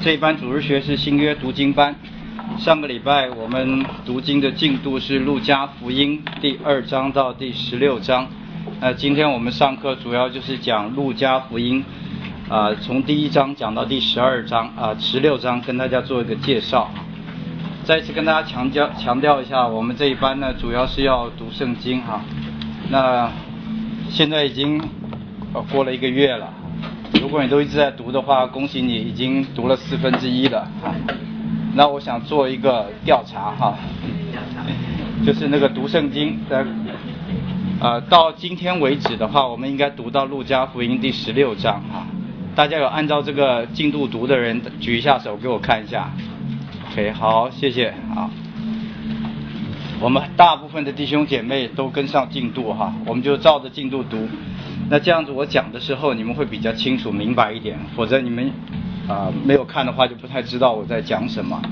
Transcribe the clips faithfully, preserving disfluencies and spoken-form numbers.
这一班主日学是新约读经班。上个礼拜我们读经的进度是路加福音第二章到第十六章。那今天我们上课主要就是讲路加福音，啊、呃，从第一章讲到第十二章啊，十六章跟大家做一个介绍。再次跟大家强调强调一下，我们这一班呢主要是要读圣经哈。那现在已经呃过了一个月了，如果你都一直在读的话，恭喜你已经读了四分之一了哈。那我想做一个调查哈，就是那个读圣经的，呃，到今天为止的话，我们应该读到路加福音第十六章哈。大家有按照这个进度读的人举一下手给我看一下。OK， 好，谢谢。好，我们大部分的弟兄姐妹都跟上进度哈，我们就照着进度读。那这样子我讲的时候你们会比较清楚明白一点，否则你们啊、呃、没有看的话就不太知道我在讲什么。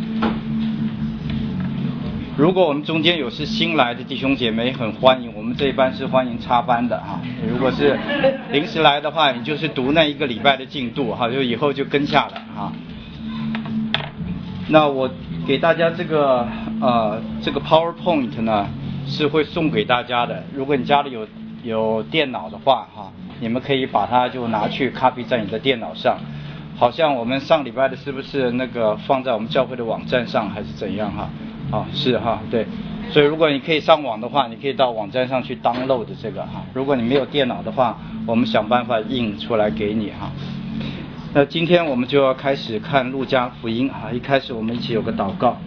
如果我们中间有是新来的弟兄姐妹，很欢迎，我们这一班是欢迎插班的哈。如果是临时来的话，你就是读那一个礼拜的进度哈，就以后就跟下了哈。那我给大家这个呃这个 PowerPoint 呢是会送给大家的，如果你家里有有电脑的话哈，你们可以把它就拿去 copy 在你的电脑上。好像我们上礼拜的是不是那个放在我们教会的网站上还是怎样哈？啊，是哈，对。所以如果你可以上网的话，你可以到网站上去 download 这个哈。如果你没有电脑的话，我们想办法印出来给你哈。那今天我们就要开始看路加福音啊！一开始我们一起有个祷告。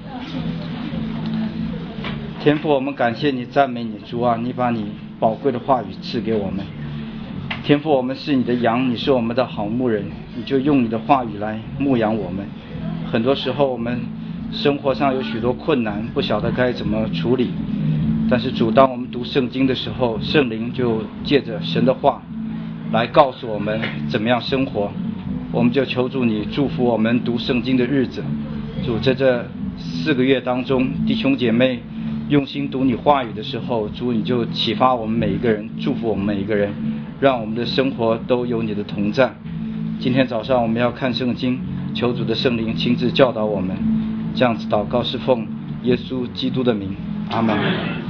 天父，我们感谢你，赞美你，主啊，你把你宝贵的话语赐给我们。天父，我们是你的羊，你是我们的好牧人，你就用你的话语来牧养我们。很多时候我们生活上有许多困难，不晓得该怎么处理，但是主，当我们读圣经的时候，圣灵就借着神的话来告诉我们怎么样生活。我们就求主你祝福我们读圣经的日子。主，在这四个月当中，弟兄姐妹用心读你话语的时候，主你就启发我们每一个人，祝福我们每一个人，让我们的生活都有你的同在。今天早上我们要看圣经，求主的圣灵亲自教导我们。这样子祷告是奉耶稣基督的名，阿们。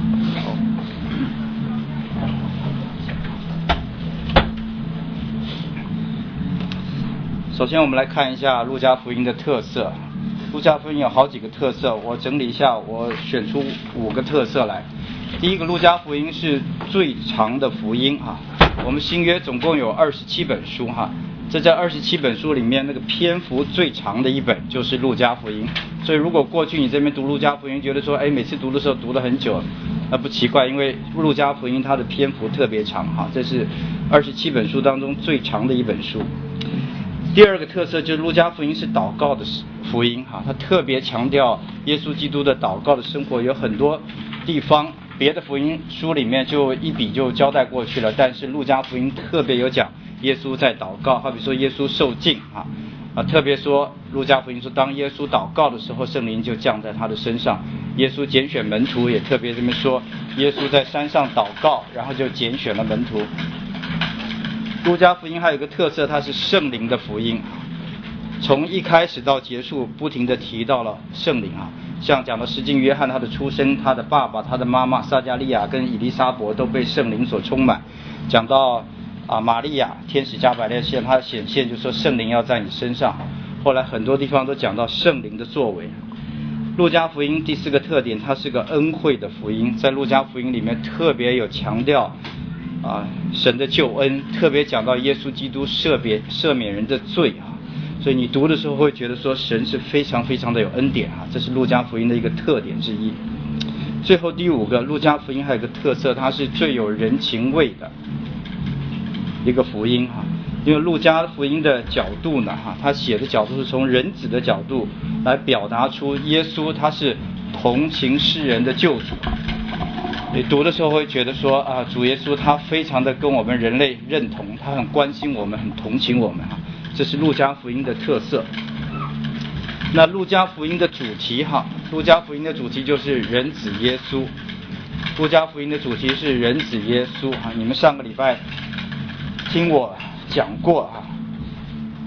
首先我们来看一下路加福音的特色。路加福音有好几个特色，我整理一下，我选出五个特色来。第一个，路加福音是最长的福音哈。我们新约总共有二十七本书哈，这在二十七本书里面，那个篇幅最长的一本就是路加福音。所以如果过去你这边读路加福音觉得说，哎，每次读的时候读了很久，那不奇怪，因为路加福音它的篇幅特别长哈，这是二十七本书当中最长的一本书。第二个特色就是路加福音是祷告的福音哈，他特别强调耶稣基督的祷告的生活。有很多地方别的福音书里面就一笔就交代过去了，但是路加福音特别有讲耶稣在祷告，好比说耶稣受浸啊啊，特别说路加福音说当耶稣祷告的时候，圣灵就降在他的身上。耶稣拣选门徒也特别这么说，耶稣在山上祷告，然后就拣选了门徒。路加福音还有一个特色，它是圣灵的福音，从一开始到结束不停地提到了圣灵啊，像讲到施浸约翰他的出生，他的爸爸他的妈妈撒加利亚跟以利沙伯都被圣灵所充满，讲到啊玛利亚天使加百列向他显现，就说圣灵要在你身上。后来很多地方都讲到圣灵的作为。路加福音第四个特点，它是个恩惠的福音，在路加福音里面特别有强调啊，神的救恩，特别讲到耶稣基督赦免赦免人的罪啊，所以你读的时候会觉得说神是非常非常的有恩典啊，这是路加福音的一个特点之一。最后第五个，路加福音还有一个特色，它是最有人情味的一个福音哈。因为路加福音的角度呢哈，他写的角度是从人子的角度来表达出耶稣他是同情世人的救主。你读的时候会觉得说啊，主耶稣他非常的跟我们人类认同，他很关心我们，很同情我们哈，这是路加福音的特色。那路加福音的主题哈，路加福音的主题就是人子耶稣。路加福音的主题是人子耶稣哈，你们上个礼拜听我讲过哈，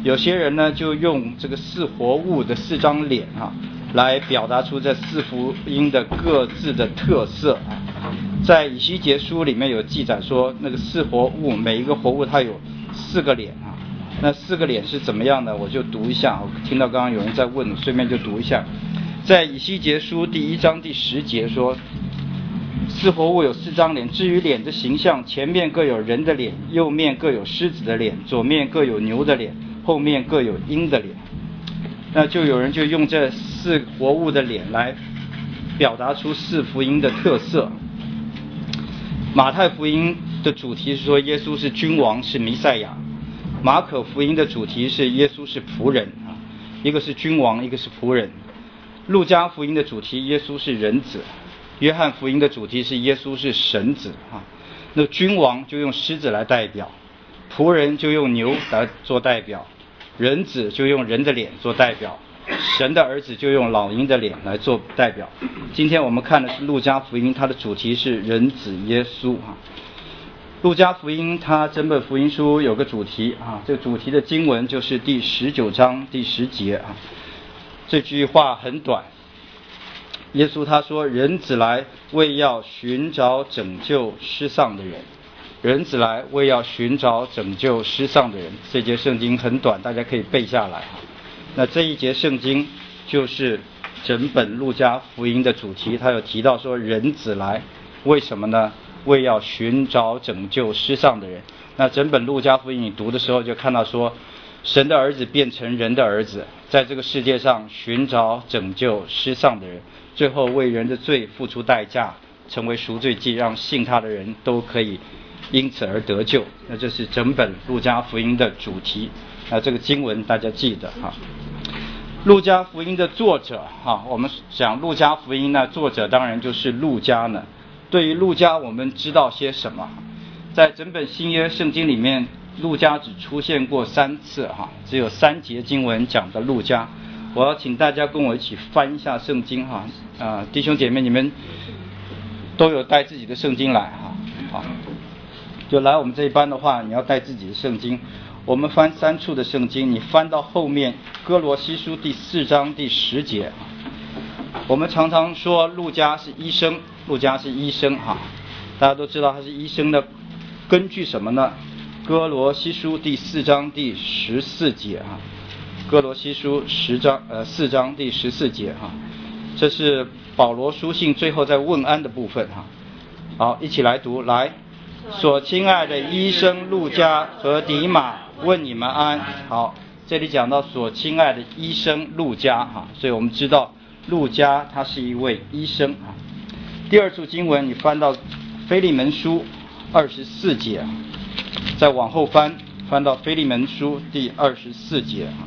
有些人呢就用这个四活物的四张脸啊，来表达出这四福音的各自的特色啊。在以西结书里面有记载说，那个四活物每一个活物它有四个脸啊。那四个脸是怎么样的？我就读一下，我听到刚刚有人在问，顺便就读一下。在以西结书第一章第十节说，四活物有四张脸，至于脸的形象，前面各有人的脸，右面各有狮子的脸，左面各有牛的脸，后面各有鹰的脸。那就有人就用这四活物的脸来表达出四福音的特色。马太福音的主题是说耶稣是君王，是弥赛亚。马可福音的主题是耶稣是仆人啊，一个是君王，一个是仆人。路加福音的主题耶稣是人子。约翰福音的主题是耶稣是神子啊。那君王就用狮子来代表，仆人就用牛来做代表，人子就用人的脸做代表，神的儿子就用老鹰的脸来做代表。今天我们看的是路加福音，它的主题是人子耶稣啊。路加福音它整本福音书有个主题啊，这个主题的经文就是第十九章第十节啊。这句话很短，耶稣他说，人子来为要寻找拯救失丧的人，人子来为要寻找拯救失丧的人。这节圣经很短，大家可以背下来。那这一节圣经就是整本路加福音的主题，他有提到说人子来，为什么呢？为要寻找拯救失丧的人。那整本路加福音你读的时候就看到说，神的儿子变成人的儿子，在这个世界上寻找拯救失丧的人，最后为人的罪付出代价，成为赎罪祭，让信他的人都可以因此而得救。那这是整本路加福音的主题。那这个经文大家记得哈。路加福音的作者哈，我们讲路加福音呢，作者当然就是路加呢。对于路加我们知道些什么？在整本新约圣经里面，路加只出现过三次哈，只有三节经文讲的路加。我要请大家跟我一起翻一下圣经哈，啊，弟兄姐妹你们都有带自己的圣经来哈，好，就来我们这一班的话，你要带自己的圣经。我们翻三处的圣经，你翻到后面哥罗西书第四章第十节。我们常常说路加是医生，路加是医生哈，大家都知道他是医生的，根据什么呢？哥罗西书第四章第十四节哈，哥罗西书十章呃四章第十四节哈，这是保罗书信最后在问安的部分哈。好，一起来读，来，所亲爱的医生路加和迪马问你们安。好，这里讲到所亲爱的医生路加哈，所以我们知道路加他是一位医生啊。第二处经文你翻到腓利门书二十四节，再往后翻，翻到腓利门书第二十四节啊，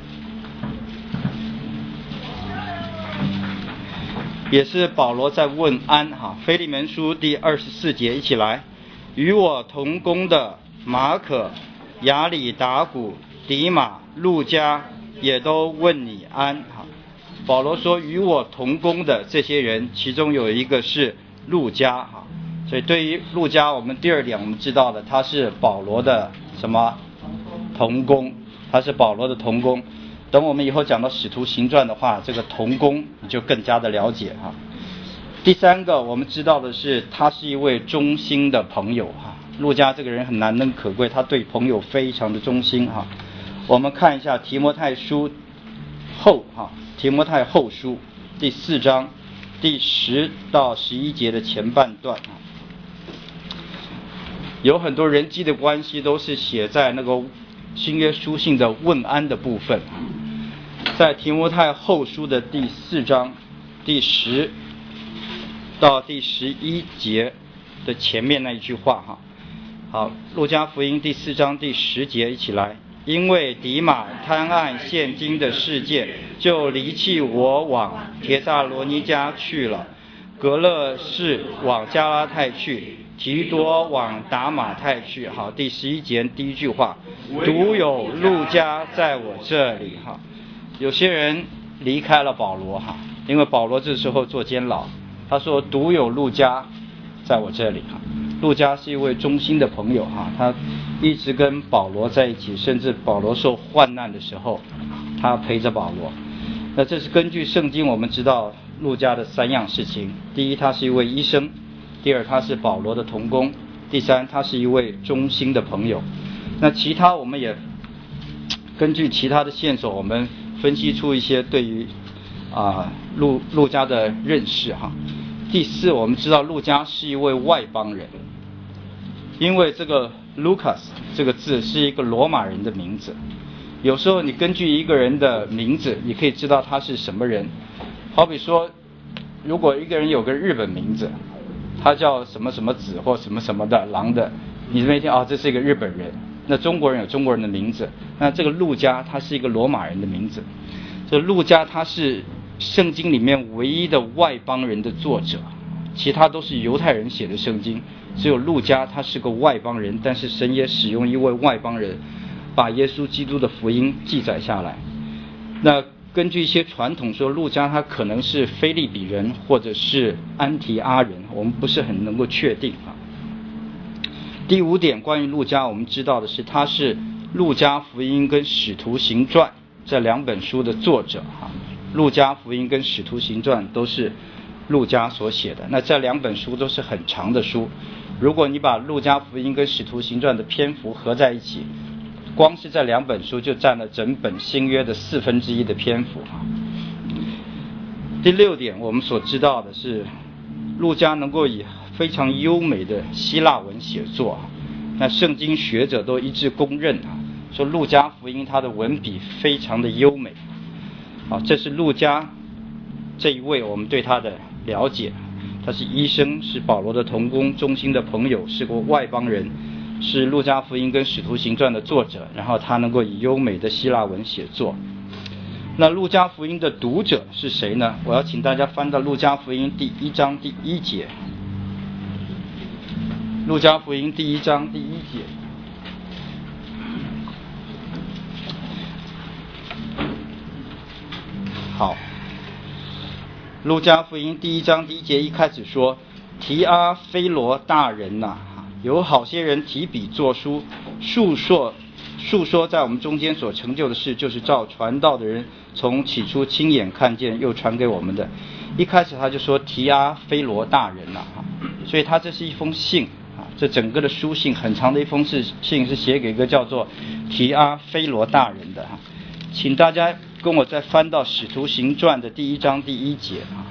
也是保罗在问安哈。腓利门书第二十四节，一起来，与我同工的马可、亚里达古、迪马、路加也都问你安哈。保罗说与我同工的这些人，其中有一个是路加哈，所以对于路加，我们第二点我们知道的，他是保罗的什么同工，他是保罗的同工。等我们以后讲到使徒行传的话，这个同工你就更加的了解哈。第三个我们知道的是，他是一位忠心的朋友哈。路加这个人很难能可贵，他对朋友非常的忠心哈。我们看一下提摩太书后哈。提摩太后书第四章第十到十一节的前半段啊，有很多人际的关系都是写在那个新约书信的问安的部分。在提摩太后书的第四章第十到第十一节的前面那一句话哈。好，路加福音第四章第十节，一起来。因为迪马贪爱现今的世界，就离弃我往帖撒罗尼迦去了。格勒士往加拉太去，提多往达马太去。好，第十一节第一句话，独有路加在我这里哈。有些人离开了保罗哈，因为保罗这时候做监牢，他说独有路加在我这里哈。 路加是一位忠心的朋友哈，他一直跟保罗在一起，甚至保罗受患难的时候，他陪着保罗。那这是根据圣经我们知道路加的三样事情：第一，他是一位医生；第二，他是保罗的同工；第三，他是一位忠心的朋友。那其他我们也根据其他的线索，我们分析出一些对于啊路路加的认识哈。第四，我们知道路加是一位外邦人，因为这个 Lucas 这个字是一个罗马人的名字。有时候你根据一个人的名字，你可以知道他是什么人。好比说，如果一个人有个日本名字，他叫什么什么子或什么什么的郎的，你这么一听啊，这是一个日本人。那中国人有中国人的名字，那这个路加他是一个罗马人的名字。这路加他是圣经里面唯一的外邦人的作者，其他都是犹太人写的圣经，只有路加他是个外邦人，但是神也使用一位外邦人把耶稣基督的福音记载下来。那根据一些传统说，路加他可能是腓立比人或者是安提阿人，我们不是很能够确定啊。第五点，关于路加我们知道的是，他是路加福音跟使徒行传这两本书的作者啊。路加福音跟使徒行传都是路加所写的，那这两本书都是很长的书。如果你把路加福音跟使徒行传的篇幅合在一起，光是这两本书就占了整本新约的四分之一的篇幅啊。第六点，我们所知道的是，路加能够以非常优美的希腊文写作，那圣经学者都一致公认啊，说路加福音它的文笔非常的优美。好，这是路加这一位我们对他的了解。他是医生，是保罗的同工，忠心的朋友，是个外邦人，是路加福音跟使徒行传的作者，然后他能够以优美的希腊文写作。那路加福音的读者是谁呢？我要请大家翻到路加福音第一章第一节。路加福音第一章第一节。好，路加福音第一章第一节一开始说，提阿非罗大人呐、啊，有好些人提笔作书，述说述说在我们中间所成就的事，就是照传道的人从起初亲眼看见又传给我们的。一开始他就说提阿非罗大人呐、啊，所以他这是一封信啊，这整个的书信很长的一封是信，是写给一个叫做提阿非罗大人的啊。请大家跟我再翻到使徒行传的第一章第一节啊。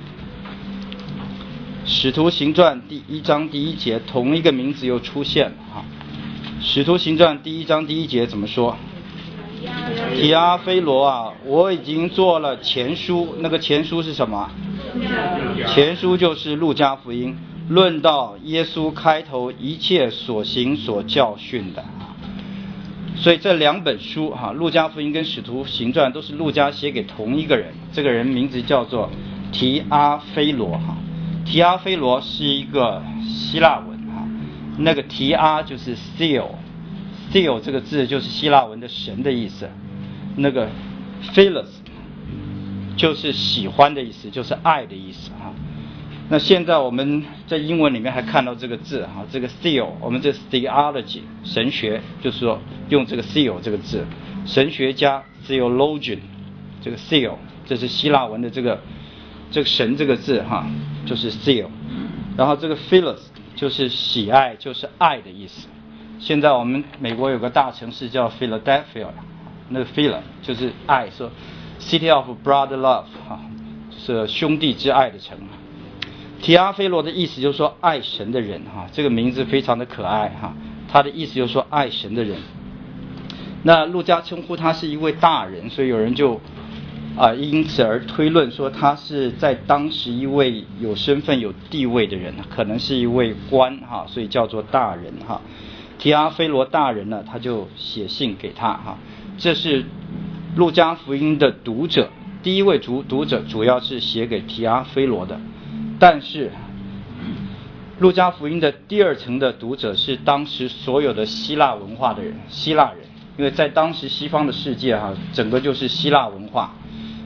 使徒行传第一章第一节，同一个名字又出现了啊。使徒行传第一章第一节怎么说？提阿非罗啊，我已经做了前书，那个前书是什么？前书就是路加福音，论到耶稣开头一切所行所教训的。所以这两本书哈，路加福音跟使徒行传都是路加写给同一个人，这个人名字叫做提阿非罗哈。提阿非罗是一个希腊文哈，那个提阿就是 Theo，Theo 这个字就是希腊文的神的意思，那个 Philos 就是喜欢的意思，就是爱的意思哈。那现在我们在英文里面还看到这个字哈，这个 Theo， 我们这 theology 神学就是说用这个 Theo 这个字，神学家 theologian 这个 Theo 这是希腊文的这个这个神这个字哈，就是 Theo， 然后这个 Philos 就是喜爱，就是爱的意思。现在我们美国有个大城市叫 Philadelphia， 那个 Phila 就是爱，说 City of Brother Love 哈，是兄弟之爱的城。提阿非罗的意思就是说爱神的人哈，这个名字非常的可爱哈，他的意思就是说爱神的人。那路加称呼他是一位大人，所以有人就啊、呃、因此而推论说他是在当时一位有身份有地位的人，可能是一位官哈，所以叫做大人哈。提阿非罗大人呢，他就写信给他哈。这是路加福音的读者，第一位读读者主要是写给提阿非罗的。但是路加福音的第二层的读者是当时所有的希腊文化的人，希腊人，因为在当时西方的世界哈、啊，整个就是希腊文化，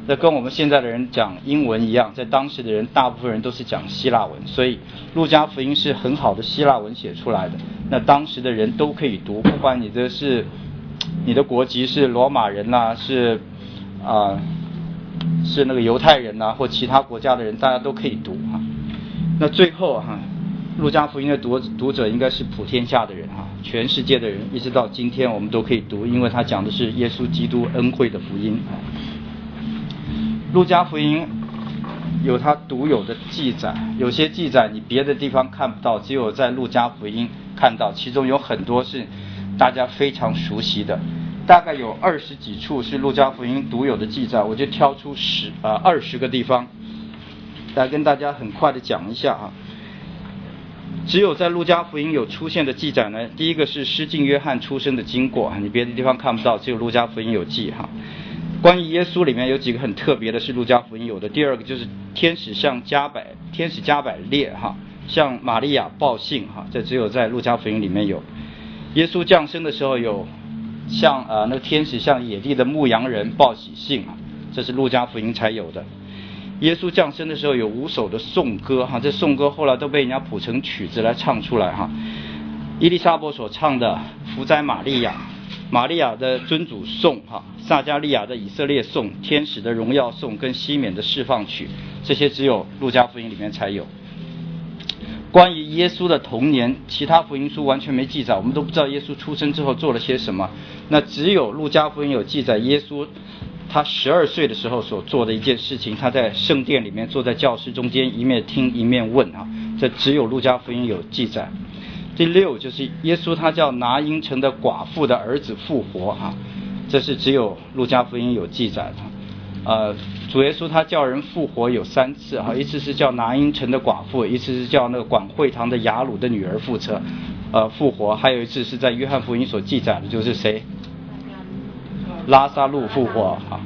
这跟我们现在的人讲英文一样，在当时的人大部分人都是讲希腊文，所以路加福音是很好的希腊文写出来的。那当时的人都可以读，不管你的是你的国籍是罗马人啦、啊，是啊、呃、是那个犹太人呐、啊，或其他国家的人，大家都可以读哈。那最后哈，路加福音的读读者应该是普天下的人哈，全世界的人，一直到今天我们都可以读，因为他讲的是耶稣基督恩惠的福音。路加福音有它独有的记载，有些记载你别的地方看不到，只有在路加福音看到，其中有很多是大家非常熟悉的，大概有二十几处是路加福音独有的记载，我就挑出十啊二十个地方来跟大家很快的讲一下啊。只有在路加福音有出现的记载呢，第一个是施浸约翰出生的经过，你别的地方看不到，只有路加福音有记哈。关于耶稣里面有几个很特别的是路加福音有的。第二个就是天使向加百天使加百列哈向玛利亚报信哈，这只有在路加福音里面有。耶稣降生的时候有向呃那个天使向野地的牧羊人报喜信啊，这是路加福音才有的。耶稣降生的时候有五首的颂歌哈，这颂歌后来都被人家谱成曲子来唱出来哈。伊丽莎伯所唱的福哉玛利亚，玛利亚的尊主颂哈，撒加利亚的以色列颂，天使的荣耀颂跟西缅的释放曲，这些只有路加福音里面才有。关于耶稣的童年，其他福音书完全没记载，我们都不知道耶稣出生之后做了些什么。那只有路加福音有记载耶稣他十二岁的时候所做的一件事情，他在圣殿里面坐在教室中间，一面听一面问啊，这只有路加福音有记载。第六就是耶稣他叫拿因城的寡妇的儿子复活哈、啊，这是只有路加福音有记载的。呃，主耶稣他叫人复活有三次哈，一次是叫拿因城的寡妇，一次是叫那个管会堂的雅鲁的女儿复活，呃复活，还有一次是在约翰福音所记载的，就是谁？拉撒路复活哈。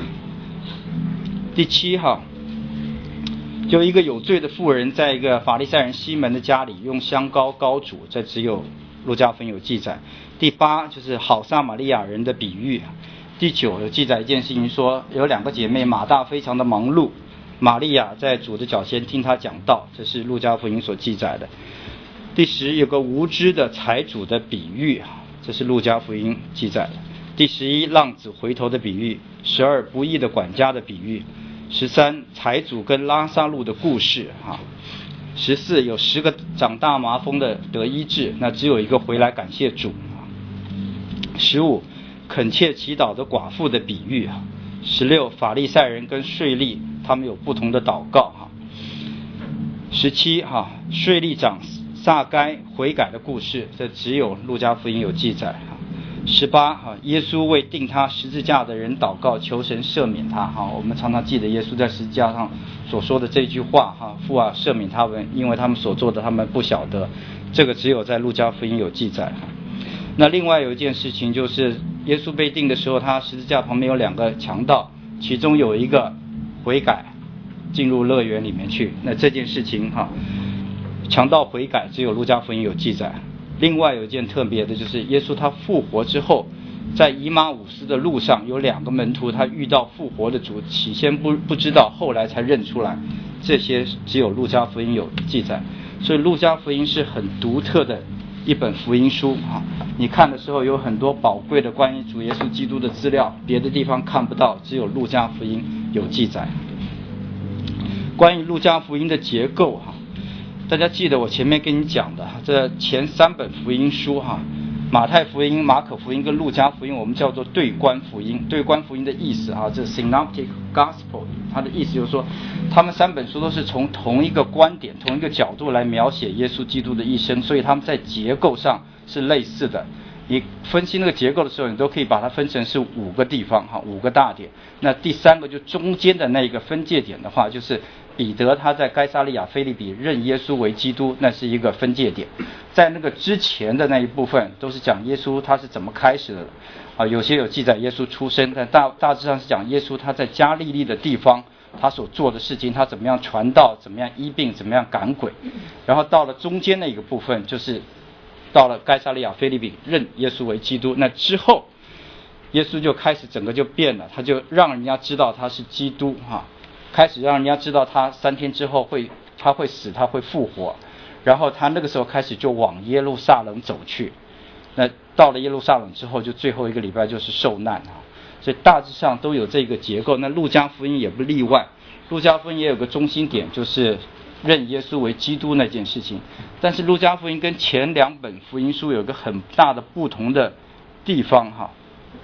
第七哈，就一个有罪的妇人在一个法利赛人西门的家里用香膏膏主，这只有路加福音有记载。第八就是好撒玛利亚人的比喻。第九有记载一件事情，说有两个姐妹，马大非常的忙碌，玛利亚在主的脚前听他讲道，这是路加福音所记载的。第十有个无知的财主的比喻，这是路加福音记载的。第十一浪子回头的比喻，十二不义的管家的比喻，十三财主跟拉撒路的故事哈，十四有十个长大麻风的得医治，那只有一个回来感谢主。十五恳切祈祷的寡妇的比喻，十六法利赛人跟税吏他们有不同的祷告哈。十七哈税吏长撒该悔改的故事，这只有路加福音有记载哈。十八哈耶稣为钉他十字架的人祷告，求神赦免他哈。我们常常记得耶稣在十字架上所说的这句话哈，父啊赦免他们，因为他们所做的他们不晓得，这个只有在路加福音有记载哈。那另外有一件事情，就是耶稣被钉的时候，他十字架旁边有两个强盗，其中有一个悔改进入乐园里面去，那这件事情哈，强盗悔改只有路加福音有记载。另外有一件特别的，就是耶稣他复活之后，在以马忤斯的路上有两个门徒，他遇到复活的主，起先不不知道，后来才认出来，这些只有路加福音有记载。所以路加福音是很独特的一本福音书啊，你看的时候有很多宝贵的关于主耶稣基督的资料，别的地方看不到，只有路加福音有记载。关于路加福音的结构哈，大家记得我前面跟你讲的，这前三本福音书哈，马太福音、马可福音跟路加福音，我们叫做对观福音。对观福音的意思哈，这 synoptic gospel， 它的意思就是说，他们三本书都是从同一个观点、同一个角度来描写耶稣基督的一生，所以他们在结构上是类似的。你分析那个结构的时候，你都可以把它分成是五个地方哈，五个大点。那第三个就中间的那个分界点的话，就是彼得他在该撒利亚腓立比认耶稣为基督，那是一个分界点。在那个之前的那一部分都是讲耶稣他是怎么开始的啊，有些有记载耶稣出生，但大大致上是讲耶稣他在加利利的地方他所做的事情，他怎么样传道，怎么样医病，怎么样赶鬼。然后到了中间那一个部分，就是到了该撒利亚腓立比认耶稣为基督，那之后耶稣就开始整个就变了，他就让人家知道他是基督哈，开始让人家知道他三天之后会他会死，他会复活，然后他那个时候开始就往耶路撒冷走去。那到了耶路撒冷之后，就最后一个礼拜就是受难啊，所以大致上都有这个结构。那路加福音也不例外，路加福音也有个中心点，就是认耶稣为基督那件事情。但是路加福音跟前两本福音书有个很大的不同的地方哈。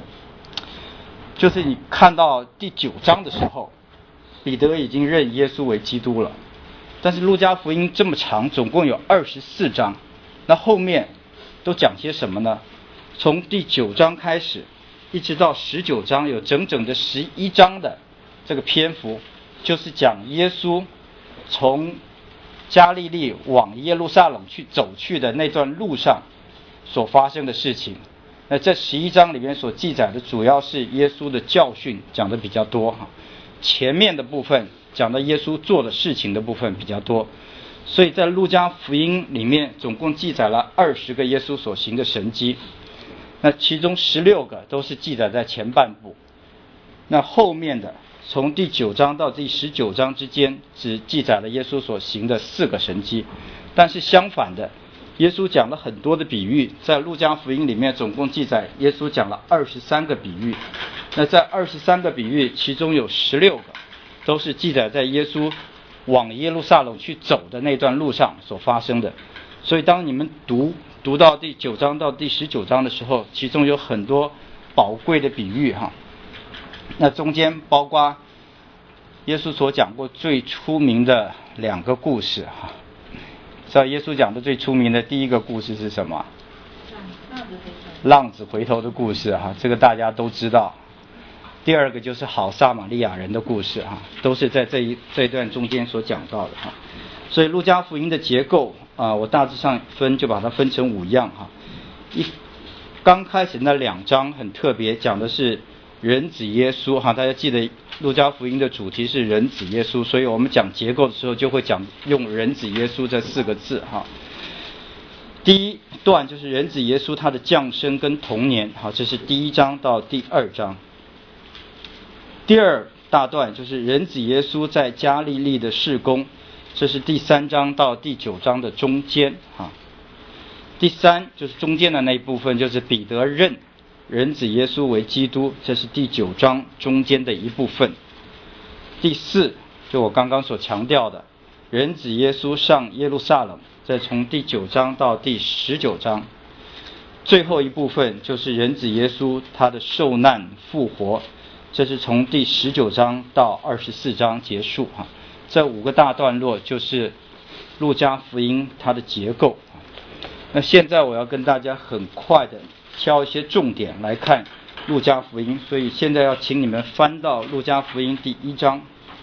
就是你看到第九章的时候，彼得已经认耶稣为基督了，但是路加福音这么长，总共有二十四章，那后面都讲些什么呢？从第九章开始一直到十九章，有整整的十一章的这个篇幅，就是讲耶稣从加利利往耶路撒冷去走去的那段路上所发生的事情。那这十一章里面所记载的主要是耶稣的教训讲的比较多哈，前面的部分讲的耶稣做的事情的部分比较多，所以在路加福音里面总共记载了二十个耶稣所行的神迹，那其中十六个都是记载在前半部，那后面的从第九章到第十九章之间只记载了耶稣所行的四个神迹。但是相反的，耶稣讲了很多的比喻，在路加福音里面总共记载耶稣讲了二十三个比喻，那在二十三个比喻其中有十六个都是记载在耶稣往耶路撒冷去走的那段路上所发生的。所以当你们读读到第九章到第十九章的时候，其中有很多宝贵的比喻哈。那中间包括耶稣所讲过最出名的两个故事哈。知道耶稣讲的最出名的第一个故事是什么？浪子回头的故事哈，这个大家都知道。第二个就是好撒玛利亚人的故事哈，都是在这一这一段中间所讲到的哈。所以路加福音的结构啊，我大致上分就把它分成五样哈。一刚开始那两章很特别，讲的是人子耶稣哈，大家记得路加福音的主题是人子耶稣，所以我们讲结构的时候就会讲用人子耶稣这四个字哈。第一段就是人子耶稣他的降生跟童年，好，这是第一章到第二章。第二大段就是人子耶稣在加利利的事工，这是第三章到第九章的中间哈。第三就是中间的那一部分，就是彼得认人子耶稣为基督，这是第九章中间的一部分。第四就我刚刚所强调的人子耶稣上耶路撒冷，再从第九章到第十九章。最后一部分就是人子耶稣他的受难复活，这是从第十九章到二十四章结束哈。这五个大段落就是路加福音它的结构。那现在我要跟大家很快的挑一些重点来看路加福音，所以现在要请你们翻到路加福音第一章。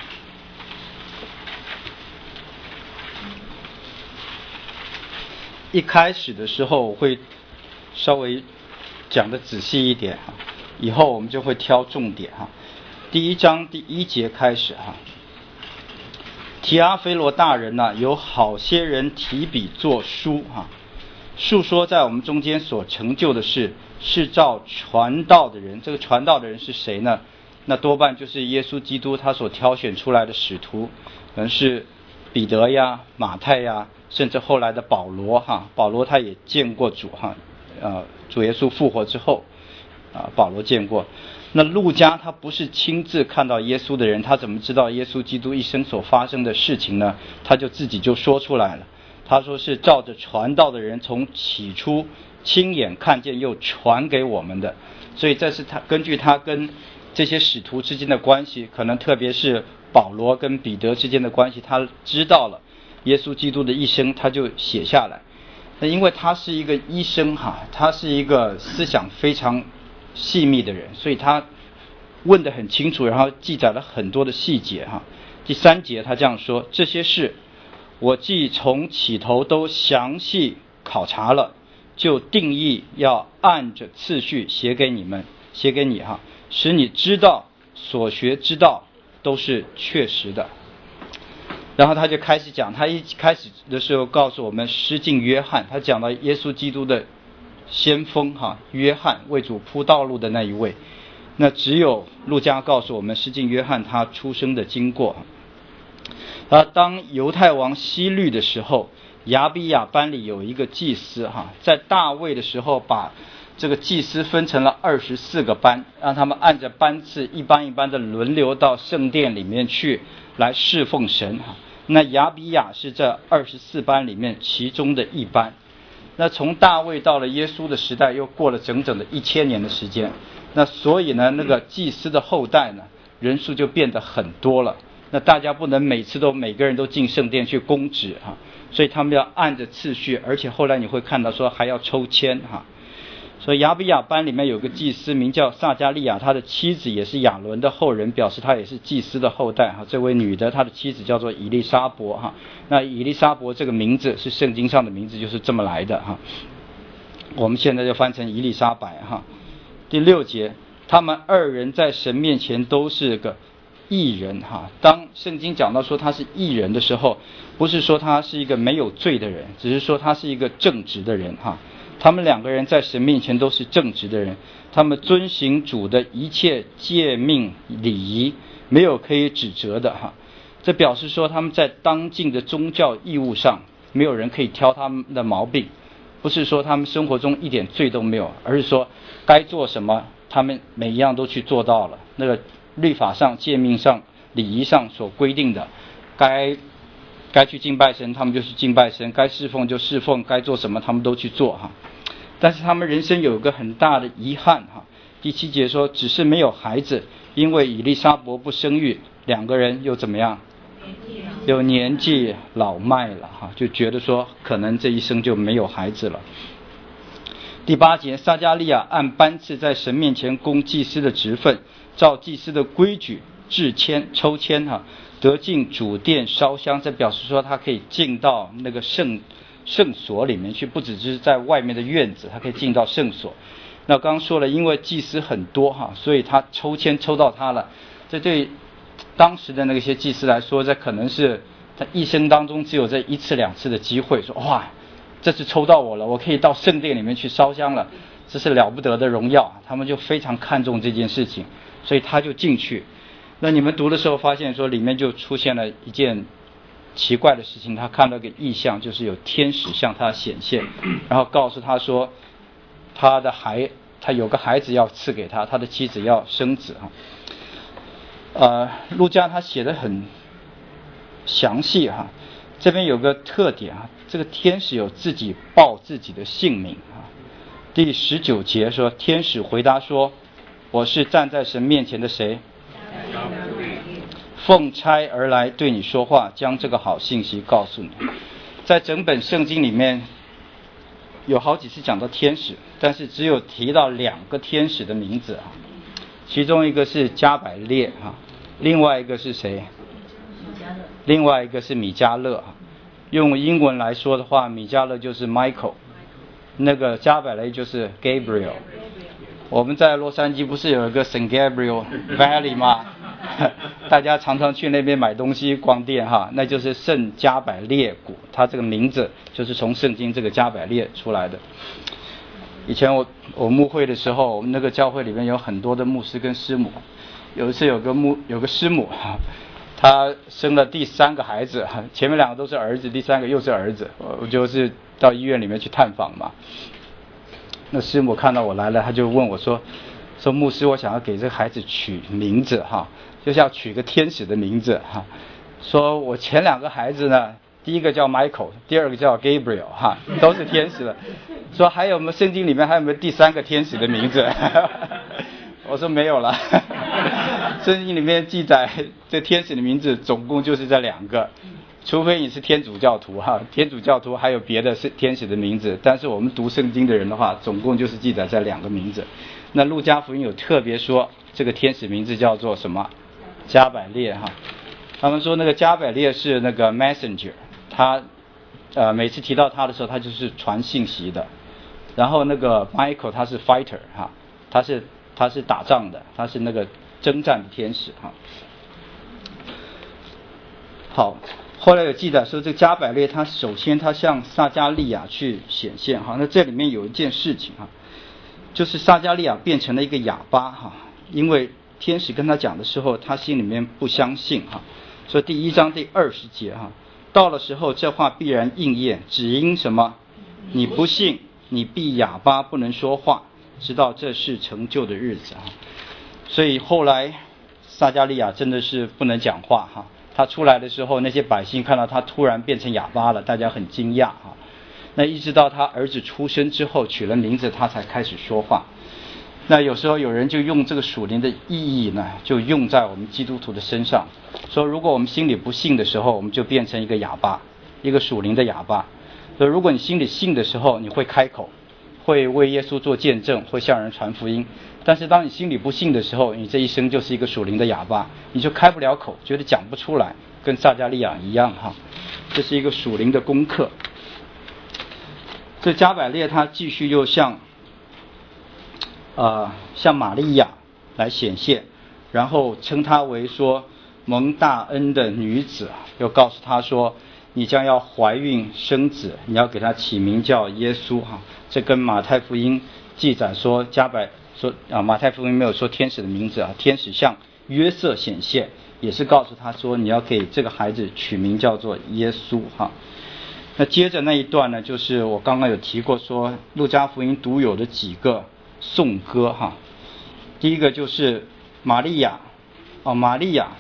一开始的时候我会稍微讲的仔细一点哈，以后我们就会挑重点哈。第一章第一节开始哈，提阿非罗大人呢、啊，有好些人提笔作书哈，述说在我们中间所成就的事，是照传道的人。这个传道的人是谁呢？那多半就是耶稣基督他所挑选出来的使徒，可能是彼得呀、马太呀，甚至后来的保罗哈。保罗他也见过主哈，呃，主耶稣复活之后啊，保罗见过。那路加他不是亲自看到耶稣的人，他怎么知道耶稣基督一生所发生的事情呢？他就自己就说出来了。他说是照着传道的人从起初亲眼看见又传给我们的，所以这是他根据他跟这些使徒之间的关系，可能特别是保罗跟彼得之间的关系，他知道了耶稣基督的一生，他就写下来。那因为他是一个医生哈，他是一个思想非常细密的人，所以他问得很清楚，然后记载了很多的细节哈。第三节他这样说，这些事我既从起头都详细考察了，就定义要按着次序写给你们，写给你哈，使你知道所学之道都是确实的。然后他就开始讲，他一开始的时候告诉我们施浸约翰，他讲到耶稣基督的先锋哈，约翰为主铺道路的那一位。那只有路加告诉我们施浸约翰他出生的经过。啊，当犹太王希律的时候，亚比亚班里有一个祭司哈，在大卫的时候把这个祭司分成了二十四个班，让他们按着班次一班一班的轮流到圣殿里面去来侍奉神哈。那亚比亚是这二十四班里面其中的一班。那从大卫到了耶稣的时代，又过了整整的一千年的时间。那所以呢，那个祭司的后代呢，人数就变得很多了。那大家不能每次都每个人都进圣殿去供职哈，所以他们要按着次序，而且后来你会看到说还要抽签哈。所以亚比亚班里面有个祭司名叫撒迦利亚，他的妻子也是亚伦的后人，表示他也是祭司的后代哈。这位女的，她的妻子叫做以利沙伯哈。那以利沙伯这个名字是圣经上的名字，就是这么来的哈。我们现在就翻成以利沙白哈。第六节，他们二人在神面前都是个义人哈。当圣经讲到说他是义人的时候，不是说他是一个没有罪的人，只是说他是一个正直的人哈。他们两个人在神面前都是正直的人，他们遵行主的一切诫命礼仪，没有可以指责的哈。这表示说他们在当尽的宗教义务上，没有人可以挑他们的毛病。不是说他们生活中一点罪都没有，而是说该做什么他们每一样都去做到了。那个律法上、诫命上、礼仪上所规定的，该该去敬拜神他们就去敬拜神，该侍奉就侍奉，该做什么他们都去做哈。但是他们人生有一个很大的遗憾哈。第七节说，只是没有孩子，因为以利沙伯不生育，两个人又怎么样？有年纪老迈了哈，就觉得说可能这一生就没有孩子了。第八节，撒迦利亚按班次在神面前供祭司的职分，照祭司的规矩制签抽签哈，得进主殿烧香。这表示说他可以进到那个圣圣所里面去，不只是在外面的院子，他可以进到圣所。那刚刚说了，因为祭司很多哈，所以他抽签抽到他了。这对当时的那些祭司来说，这可能是他一生当中只有这一次两次的机会，说哇，这次抽到我了，我可以到圣殿里面去烧香了，这是了不得的荣耀。他们就非常看重这件事情，所以他就进去。那你们读的时候发现说，里面就出现了一件奇怪的事情，他看到个异象，就是有天使向他显现，然后告诉他说，他的孩他有个孩子要赐给他，他的妻子要生子哈。呃，路加他写的很详细哈，这边有个特点啊，这个天使有自己报自己的姓名啊。第十九节说，天使回答说，我是站在神面前的谁？奉差而来对你说话，将这个好信息告诉你。在整本圣经里面有好几次讲到天使，但是只有提到两个天使的名字啊，其中一个是加百列啊，另外一个是谁？另外一个是米迦勒啊。用英文来说的话，米迦勒就是 Michael， 那个加百列就是 Gabriel。我们在洛杉矶不是有一个 Saint Gabriel Valley 吗？大家常常去那边买东西逛店哈，那就是圣加百列谷，它这个名字就是从圣经这个加百列出来的。以前我我牧会的时候，我们那个教会里面有很多的牧师跟师母。有一次有个牧有个师母，她生了第三个孩子，前面两个都是儿子，第三个又是儿子，我就是到医院里面去探访嘛。那师母看到我来了，她就问我说说牧师，我想要给这个孩子取名字哈，就是要取个天使的名字哈。说我前两个孩子呢，第一个叫 Michael， 第二个叫 Gabriel 哈，都是天使的。说还有没有圣经里面还有没有第三个天使的名字？我说没有了。圣经里面记载这天使的名字总共就是这两个，除非你是天主教徒哈，天主教徒还有别的是天使的名字，但是我们读圣经的人的话，总共就是记载这两个名字。那路加福音有特别说这个天使名字叫做什么？加百列哈。他们说那个加百列是那个 messenger， 他呃每次提到他的时候，他就是传信息的。然后那个 Michael 他是 fighter 哈，他是他是打仗的，他是那个征战的天使哈。好， 后来有记载说，这个加百列他首先他向撒迦利亚去显现哈，那这里面有一件事情哈，就是撒迦利亚变成了一个哑巴哈，因为天使跟他讲的时候，他心里面不相信哈，所以第一章第二十节哈，到了时候这话必然应验，只因什么？你不信，你必哑巴不能说话，直到这事成就的日子啊。所以后来撒迦利亚真的是不能讲话哈。他出来的时候，那些百姓看到他突然变成哑巴了，大家很惊讶啊。那一直到他儿子出生之后，取了名字，他才开始说话。那有时候有人就用这个属灵的意义呢，就用在我们基督徒的身上，说如果我们心里不信的时候，我们就变成一个哑巴，一个属灵的哑巴。所以如果你心里信的时候，你会开口，会为耶稣做见证，会向人传福音。但是当你心里不信的时候，你这一生就是一个属灵的哑巴，你就开不了口，觉得讲不出来，跟撒迦利亚一样哈。这是一个属灵的功课。这加百列他继续又向呃向玛利亚来显现，然后称她为说蒙大恩的女子，又告诉她说你将要怀孕生子，你要给他起名叫耶稣哈。这跟马太福音记载说加百说啊，马太福音没有说天使的名字啊，天使向约瑟显现，也是告诉他说你要给这个孩子取名叫做耶稣哈。那接着那一段呢，就是我刚刚有提过说路加福音独有的几个颂歌哈。第一个就是玛利亚哦，玛利亚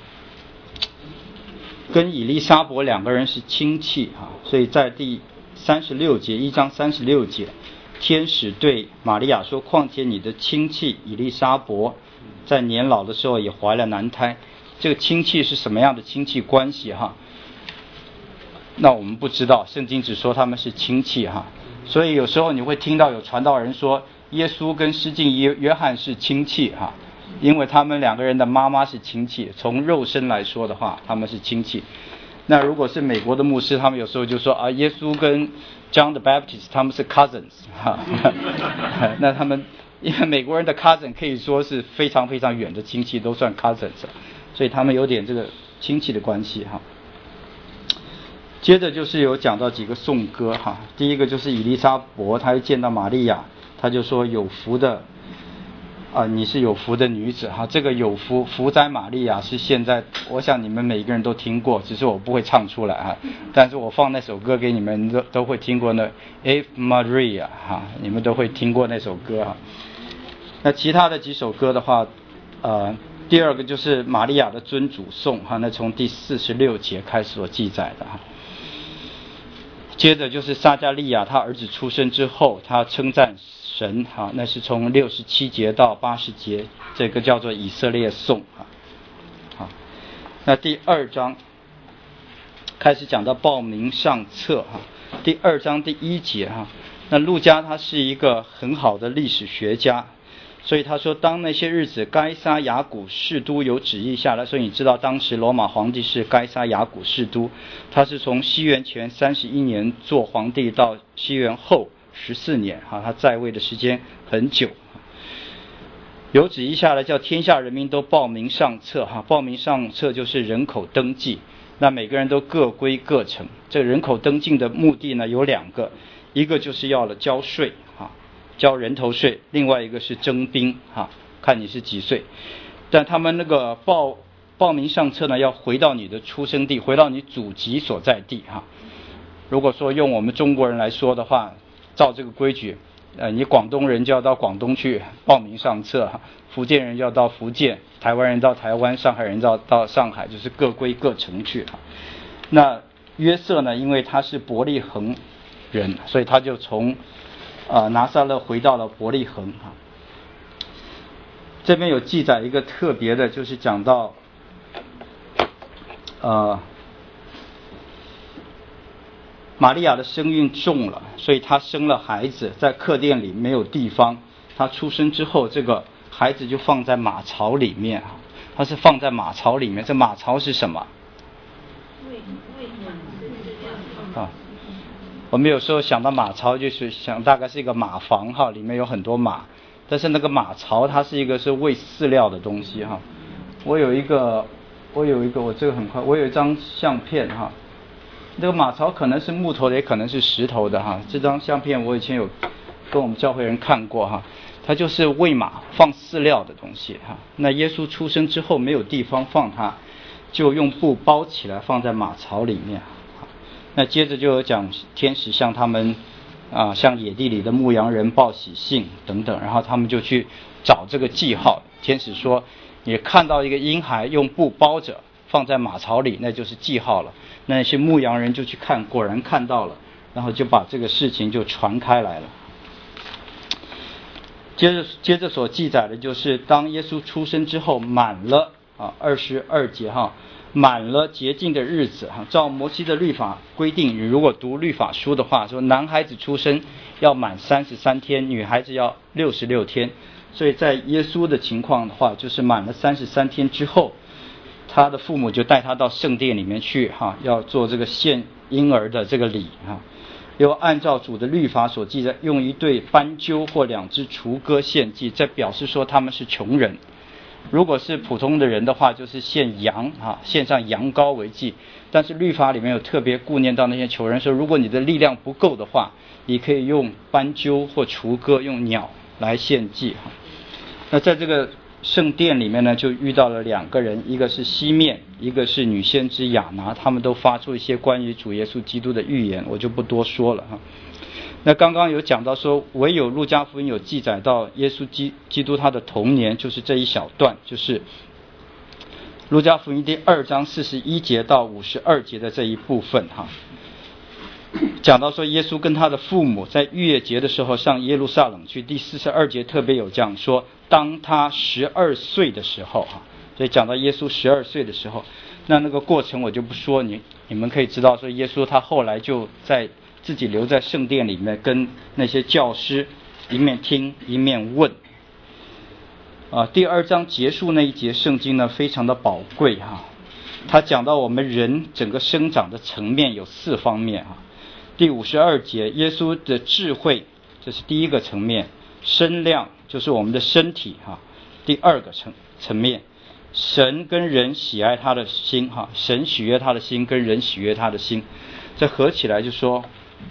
跟以利沙伯两个人是亲戚哈，所以在第三十六节一章三十六节，天使对玛利亚说，况且你的亲戚以利沙伯在年老的时候也怀了男胎。这个亲戚是什么样的亲戚关系哈？那我们不知道，圣经只说他们是亲戚哈。所以有时候你会听到有传道人说耶稣跟施浸约约翰是亲戚哈，因为他们两个人的妈妈是亲戚，从肉身来说的话他们是亲戚。那如果是美国的牧师，他们有时候就说啊，耶稣跟 John the Baptist 他们是 cousins 哈那他们因为美国人的 cousin 可以说是非常非常远的亲戚，都算 cousins， 所以他们有点这个亲戚的关系哈。接着就是有讲到几个颂歌哈，第一个就是以利沙伯，他一见到玛利亚，他就说有福的啊，你是有福的女子哈。这个有福福哉玛利亚是现在我想你们每一个人都听过，只是我不会唱出来哈，但是我放那首歌给你们都都会听过呢 Ave Maria 哈，你们都会听过那首歌哈。那其他的几首歌的话，呃，第二个就是玛利亚的尊主颂哈，那从第四十六节开始所记载的哈。接着就是撒迦利亚他儿子出生之后，他称赞神哈，那是从六十七节到八十节，这个叫做以色列颂啊。好，那第二章开始讲到报名上册哈，第二章第一节哈，那路加他是一个很好的历史学家。所以他说，当那些日子该撒雅古士都有旨意下来，所以你知道当时罗马皇帝是该撒雅古士都，他是从西元前三十一年做皇帝到西元后十四年哈，他在位的时间很久。有旨意下来，叫天下人民都报名上册哈，报名上册就是人口登记，那每个人都各归各城。这个人口登记的目的呢有两个，一个就是要了交税哈。交人头税，另外一个是征兵哈，看你是几岁。但他们那个报报名上册呢，要回到你的出生地，回到你祖籍所在地哈。如果说用我们中国人来说的话，照这个规矩，呃，你广东人就要到广东去报名上册，福建人就要到福建，台湾人到台湾，上海人到到上海，就是各归各城去哈。那约瑟呢，因为他是伯利恒人，所以他就从呃，拿撒勒回到了伯利恒哈。这边有记载一个特别的，就是讲到呃玛利亚的身孕重了，所以她生了孩子，在客店里没有地方。她出生之后，这个孩子就放在马槽里面啊，它是放在马槽里面。这马槽是什么？啊。我们有时候想到马槽，就是想大概是一个马房哈，里面有很多马，但是那个马槽它是一个是喂饲料的东西哈。我有一个我有一个，我这个很快，我有一张相片哈，这个马槽可能是木头的，也可能是石头的哈。这张相片我以前有跟我们教会人看过哈，它就是喂马放饲料的东西哈。那耶稣出生之后没有地方放它，就用布包起来放在马槽里面。那接着就有讲天使向他们啊，向野地里的牧羊人报喜信等等，然后他们就去找这个记号。天使说，你看到一个婴孩用布包着放在马槽里，那就是记号了。那些牧羊人就去看，果然看到了，然后就把这个事情就传开来了。接着接着所记载的就是当耶稣出生之后满了啊二十二节哈，满了洁净的日子哈，照摩西的律法规定，你如果读律法书的话，说男孩子出生要满三十三天，女孩子要六十六天。所以在耶稣的情况的话，就是满了三十三天之后，他的父母就带他到圣殿里面去哈，要做这个献婴儿的这个礼哈。又按照主的律法所记载，用一对斑鸠或两只雏鸽献祭，这表示说他们是穷人。如果是普通的人的话，就是献羊啊，献上羊羔为祭。但是律法里面有特别顾念到那些穷人，说如果你的力量不够的话，你可以用斑鸠或雏鸽，用鸟来献祭哈。那在这个圣殿里面呢，就遇到了两个人，一个是西面，一个是女先知亚拿，他们都发出一些关于主耶稣基督的预言，我就不多说了哈。那刚刚有讲到说，唯有路加福音有记载到耶稣基基督他的童年，就是这一小段，就是路加福音第二章四十一节到五十二节的这一部分哈。讲到说耶稣跟他的父母在逾越节的时候上耶路撒冷去，第四十二节特别有讲说，当他十二岁的时候哈，所以讲到耶稣十二岁的时候，那那个过程我就不说，你你们可以知道说耶稣他后来就在自己留在圣殿里面，跟那些教师一面听一面问。啊，第二章结束那一节圣经呢，非常的宝贵哈。他讲到我们人整个生长的层面有四方面哈。第五十二节，耶稣的智慧，这是第一个层面；身量就是我们的身体哈，第二个层层面；神跟人喜爱他的心哈，神喜悦他的心跟人喜悦他的心，这合起来就说，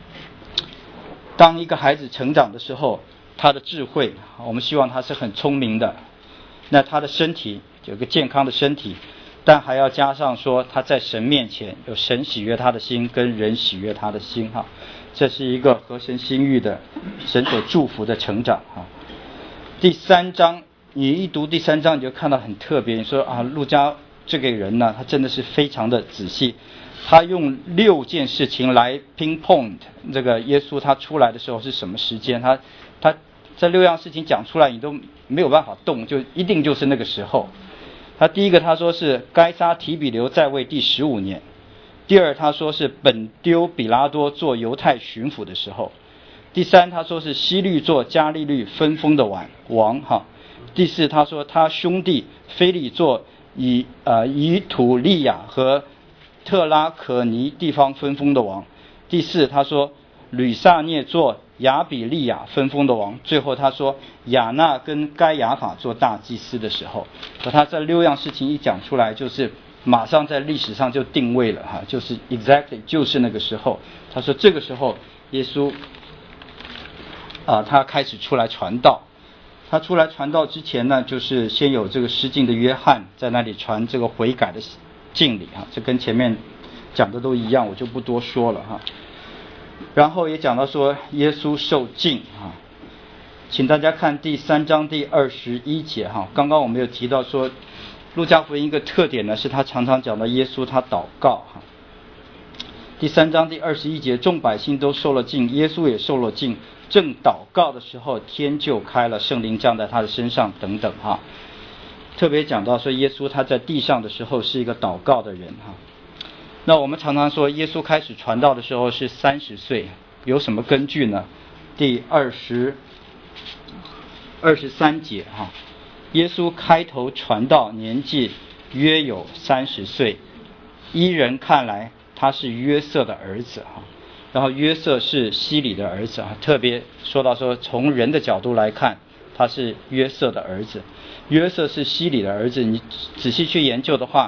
当一个孩子成长的时候，他的智慧，我们希望他是很聪明的，那他的身体有个健康的身体，但还要加上说他在神面前有神喜悦他的心跟人喜悦他的心哈，这是一个合神心意的神所祝福的成长哈。第三章你一读第三章你就看到很特别，你说啊，路加这个人呢，他真的是非常的仔细，他用六件事情来 pinpoint 这个耶稣他出来的时候是什么时间，他他这六样事情讲出来你都没有办法动，就一定就是那个时候。他第一个他说是该撒提比留在位第十五年，第二他说是本丢比拉多做犹太巡抚的时候，第三他说是希律做加利律分封的王王哈，第四他说他兄弟腓利做以呃以土利亚和特拉可尼地方分封的王，第四他说吕撒涅做亚比利亚分封的王，最后他说亚纳跟该亚法做大祭司的时候，和他这六样事情一讲出来，就是马上在历史上就定位了哈，就是 exactly 就是那个时候。他说这个时候耶稣啊、呃，他开始出来传道。他出来传道之前呢，就是先有这个施浸的约翰在那里传这个悔改的敬礼哈，这跟前面讲的都一样，我就不多说了哈。然后也讲到说耶稣受浸啊，请大家看第三章第二十一节哈。刚刚我们有提到说，路加福音一个特点呢，是他常常讲到耶稣他祷告哈。第三章第二十一节，众百姓都受了浸，耶稣也受了浸，正祷告的时候，天就开了，圣灵降在他的身上等等哈。特别讲到说，耶稣他在地上的时候是一个祷告的人哈。那我们常常说耶稣开始传道的时候是三十岁，有什么根据呢？第二十二十三节哈，耶稣开头传道年纪约有三十岁，依人看来他是约瑟的儿子哈，然后约瑟是希里的儿子啊，特别说到说从人的角度来看，他是约瑟的儿子，约瑟是希里的儿子，你仔细去研究的话，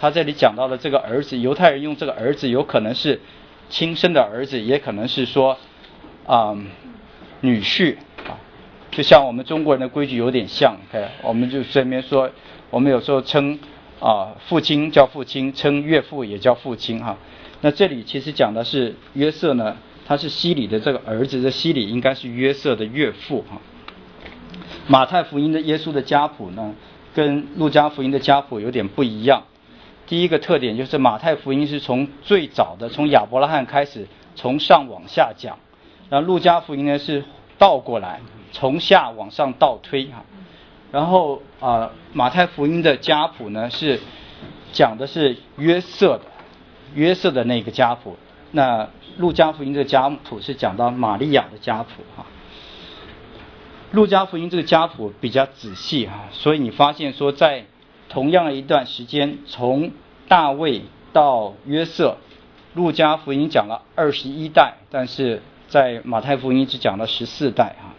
他这里讲到的这个儿子，犹太人用这个儿子有可能是亲生的儿子，也可能是说啊、嗯、女婿啊，就像我们中国人的规矩有点像。OK， 我们就这边说，我们有时候称啊父亲叫父亲，称岳父也叫父亲哈。那这里其实讲的是约瑟呢，他是希里的这个儿子，这希里应该是约瑟的岳父哈。马太福音的耶稣的家谱呢，跟路加福音的家谱有点不一样。第一个特点就是马太福音是从最早的从亚伯拉罕开始，从上往下讲，然后路加福音呢是倒过来，从下往上倒推哈。然后啊、呃，马太福音的家谱呢是讲的是约瑟的约瑟的那个家谱，那路加福音的家谱是讲到玛利亚的家谱哈。路加福音这个家谱比较仔细哈，所以你发现说在同样的一段时间，从大卫到约瑟，路加福音讲了二十一代，但是在马太福音只讲了十四代哈。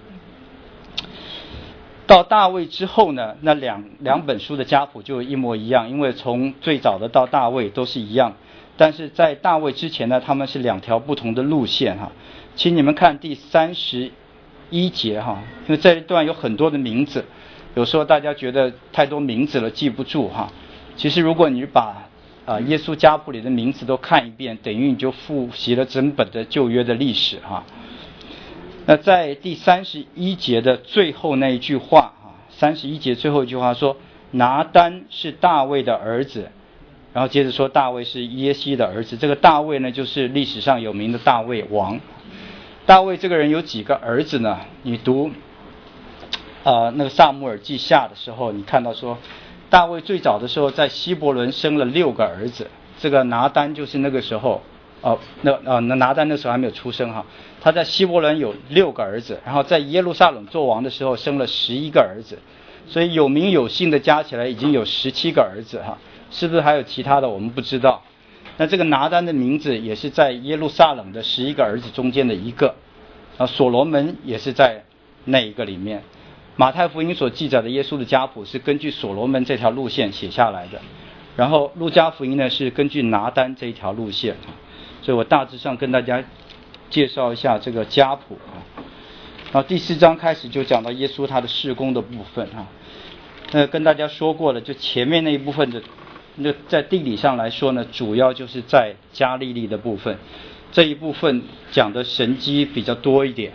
到大卫之后呢，那两两本书的家谱就一模一样，因为从最早的到大卫都是一样，但是在大卫之前呢，他们是两条不同的路线哈。请你们看第三十一节哈，因为这一段有很多的名字，有时候大家觉得太多名字了记不住哈。其实如果你把啊、呃、耶稣家谱里的名字都看一遍，等于你就复习了整本的旧约的历史哈。那在第三十一节的最后那一句话啊，三十一节最后一句话说拿单是大卫的儿子，然后接着说大卫是耶西的儿子。这个大卫呢，就是历史上有名的大卫王。大卫这个人有几个儿子呢？你读呃那个撒母耳记下的时候，你看到说大卫最早的时候在希伯伦生了六个儿子，这个拿单就是那个时候哦，那呃那拿单那时候还没有出生哈。他在希伯伦有六个儿子，然后在耶路撒冷做王的时候生了十一个儿子，所以有名有姓的加起来已经有十七个儿子哈。是不是还有其他的我们不知道。那这个拿单的名字也是在耶路撒冷的十一个儿子中间的一个，啊，所罗门也是在那一个里面。马太福音所记载的耶稣的家谱是根据所罗门这条路线写下来的，然后路加福音呢是根据拿单这一条路线，所以我大致上跟大家介绍一下这个家谱。然后第四章开始就讲到耶稣他的事工的部分哈。那跟大家说过了，就前面那一部分的，那在地理上来说呢，主要就是在加利利的部分，这一部分讲的神迹比较多一点。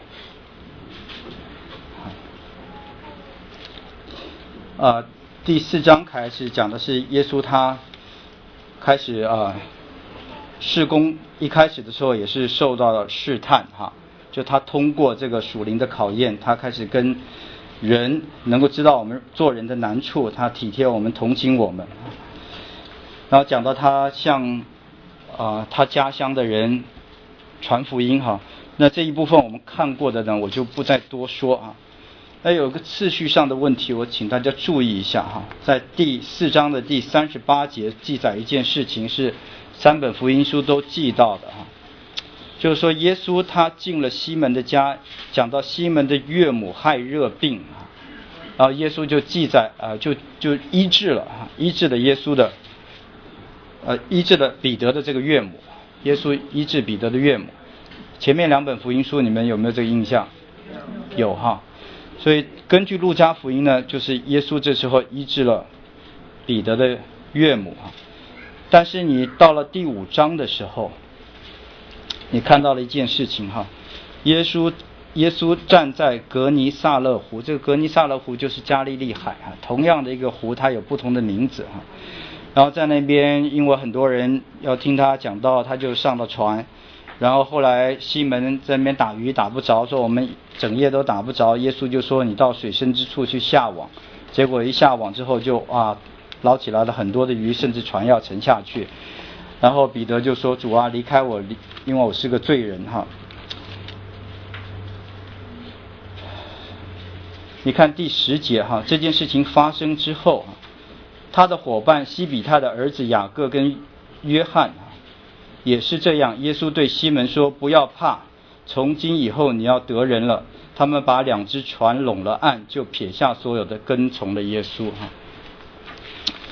呃，第四章开始讲的是耶稣他开始啊、呃、事工，一开始的时候也是受到了试探哈，就他通过这个属灵的考验，他开始跟人能够知道我们做人的难处，他体贴我们，同情我们。然后讲到他向啊、呃、他家乡的人传福音哈，那这一部分我们看过的呢，我就不再多说啊。那有个次序上的问题，我请大家注意一下哈。在第四章的第三十八节记载一件事情，是三本福音书都记到的哈，就是说耶稣他进了西门的家，讲到西门的岳母害热病啊，然后耶稣就记载啊、呃，就就医治了啊，医治了耶稣的。呃，医治了彼得的这个岳母，耶稣医治彼得的岳母。前面两本福音书你们有没有这个印象？有哈。所以根据路加福音呢，就是耶稣这时候医治了彼得的岳母哈。但是你到了第五章的时候，你看到了一件事情哈，耶稣耶稣站在格尼撒勒湖，这个格尼撒勒湖就是加利利海啊，同样的一个湖，它有不同的名字哈。然后在那边，因为很多人要听他讲道，他就上了船。然后后来西门在那边打鱼打不着，说我们整夜都打不着，耶稣就说你到水深之处去下网。结果一下网之后就啊捞起来了很多的鱼，甚至船要沉下去。然后彼得就说主啊离开我，因为我是个罪人哈。你看第十节哈，这件事情发生之后，他的伙伴西比泰的儿子雅各跟约翰也是这样。耶稣对西门说不要怕，从今以后你要得人了。他们把两只船拢了岸，就撇下所有的跟从了耶稣哈。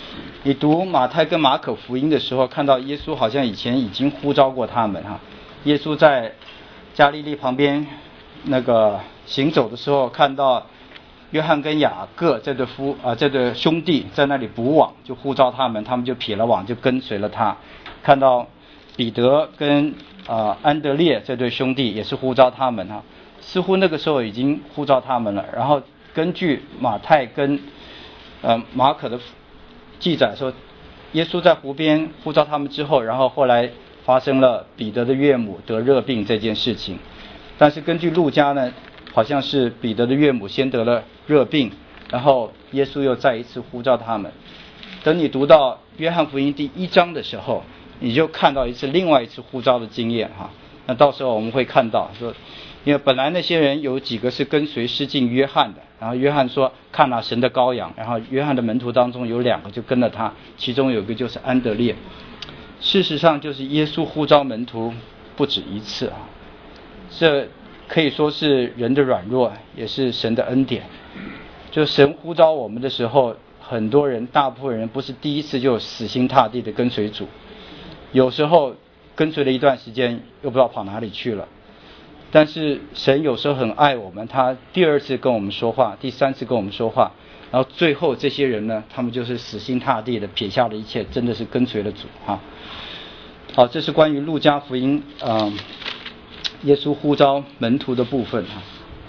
你读马太跟马可福音的时候，看到耶稣好像以前已经呼召过他们哈。耶稣在加利利旁边那个行走的时候，看到约翰跟雅各这对夫啊、呃、这对兄弟在那里捕网，就呼召他们，他们就撇了网就跟随了他。看到彼得跟啊、呃、安德烈这对兄弟也是呼召他们哈，似乎那个时候已经呼召他们了。然后根据马太跟呃马可的记载说，耶稣在湖边呼召他们之后，然后后来发生了彼得的岳母得热病这件事情。但是根据路加呢，好像是彼得的岳母先得了热病，然后耶稣又再一次呼召他们。等你读到约翰福音第一章的时候，你就看到一次另外一次呼召的经验哈。那到时候我们会看到说，因为本来那些人有几个是跟随施浸约翰的，然后约翰说看了神的羔羊，然后约翰的门徒当中有两个就跟了他，其中有一个就是安德烈。事实上就是耶稣呼召门徒不止一次啊，这可以说是人的软弱，也是神的恩典。就神呼召我们的时候，很多人大部分人不是第一次就死心塌地的跟随主，有时候跟随了一段时间又不知道跑哪里去了。但是神有时候很爱我们，他第二次跟我们说话，第三次跟我们说话，然后最后这些人呢，他们就是死心塌地的撇下了一切，真的是跟随了主哈。好，这是关于路加福音嗯、呃、耶稣呼召门徒的部分哈。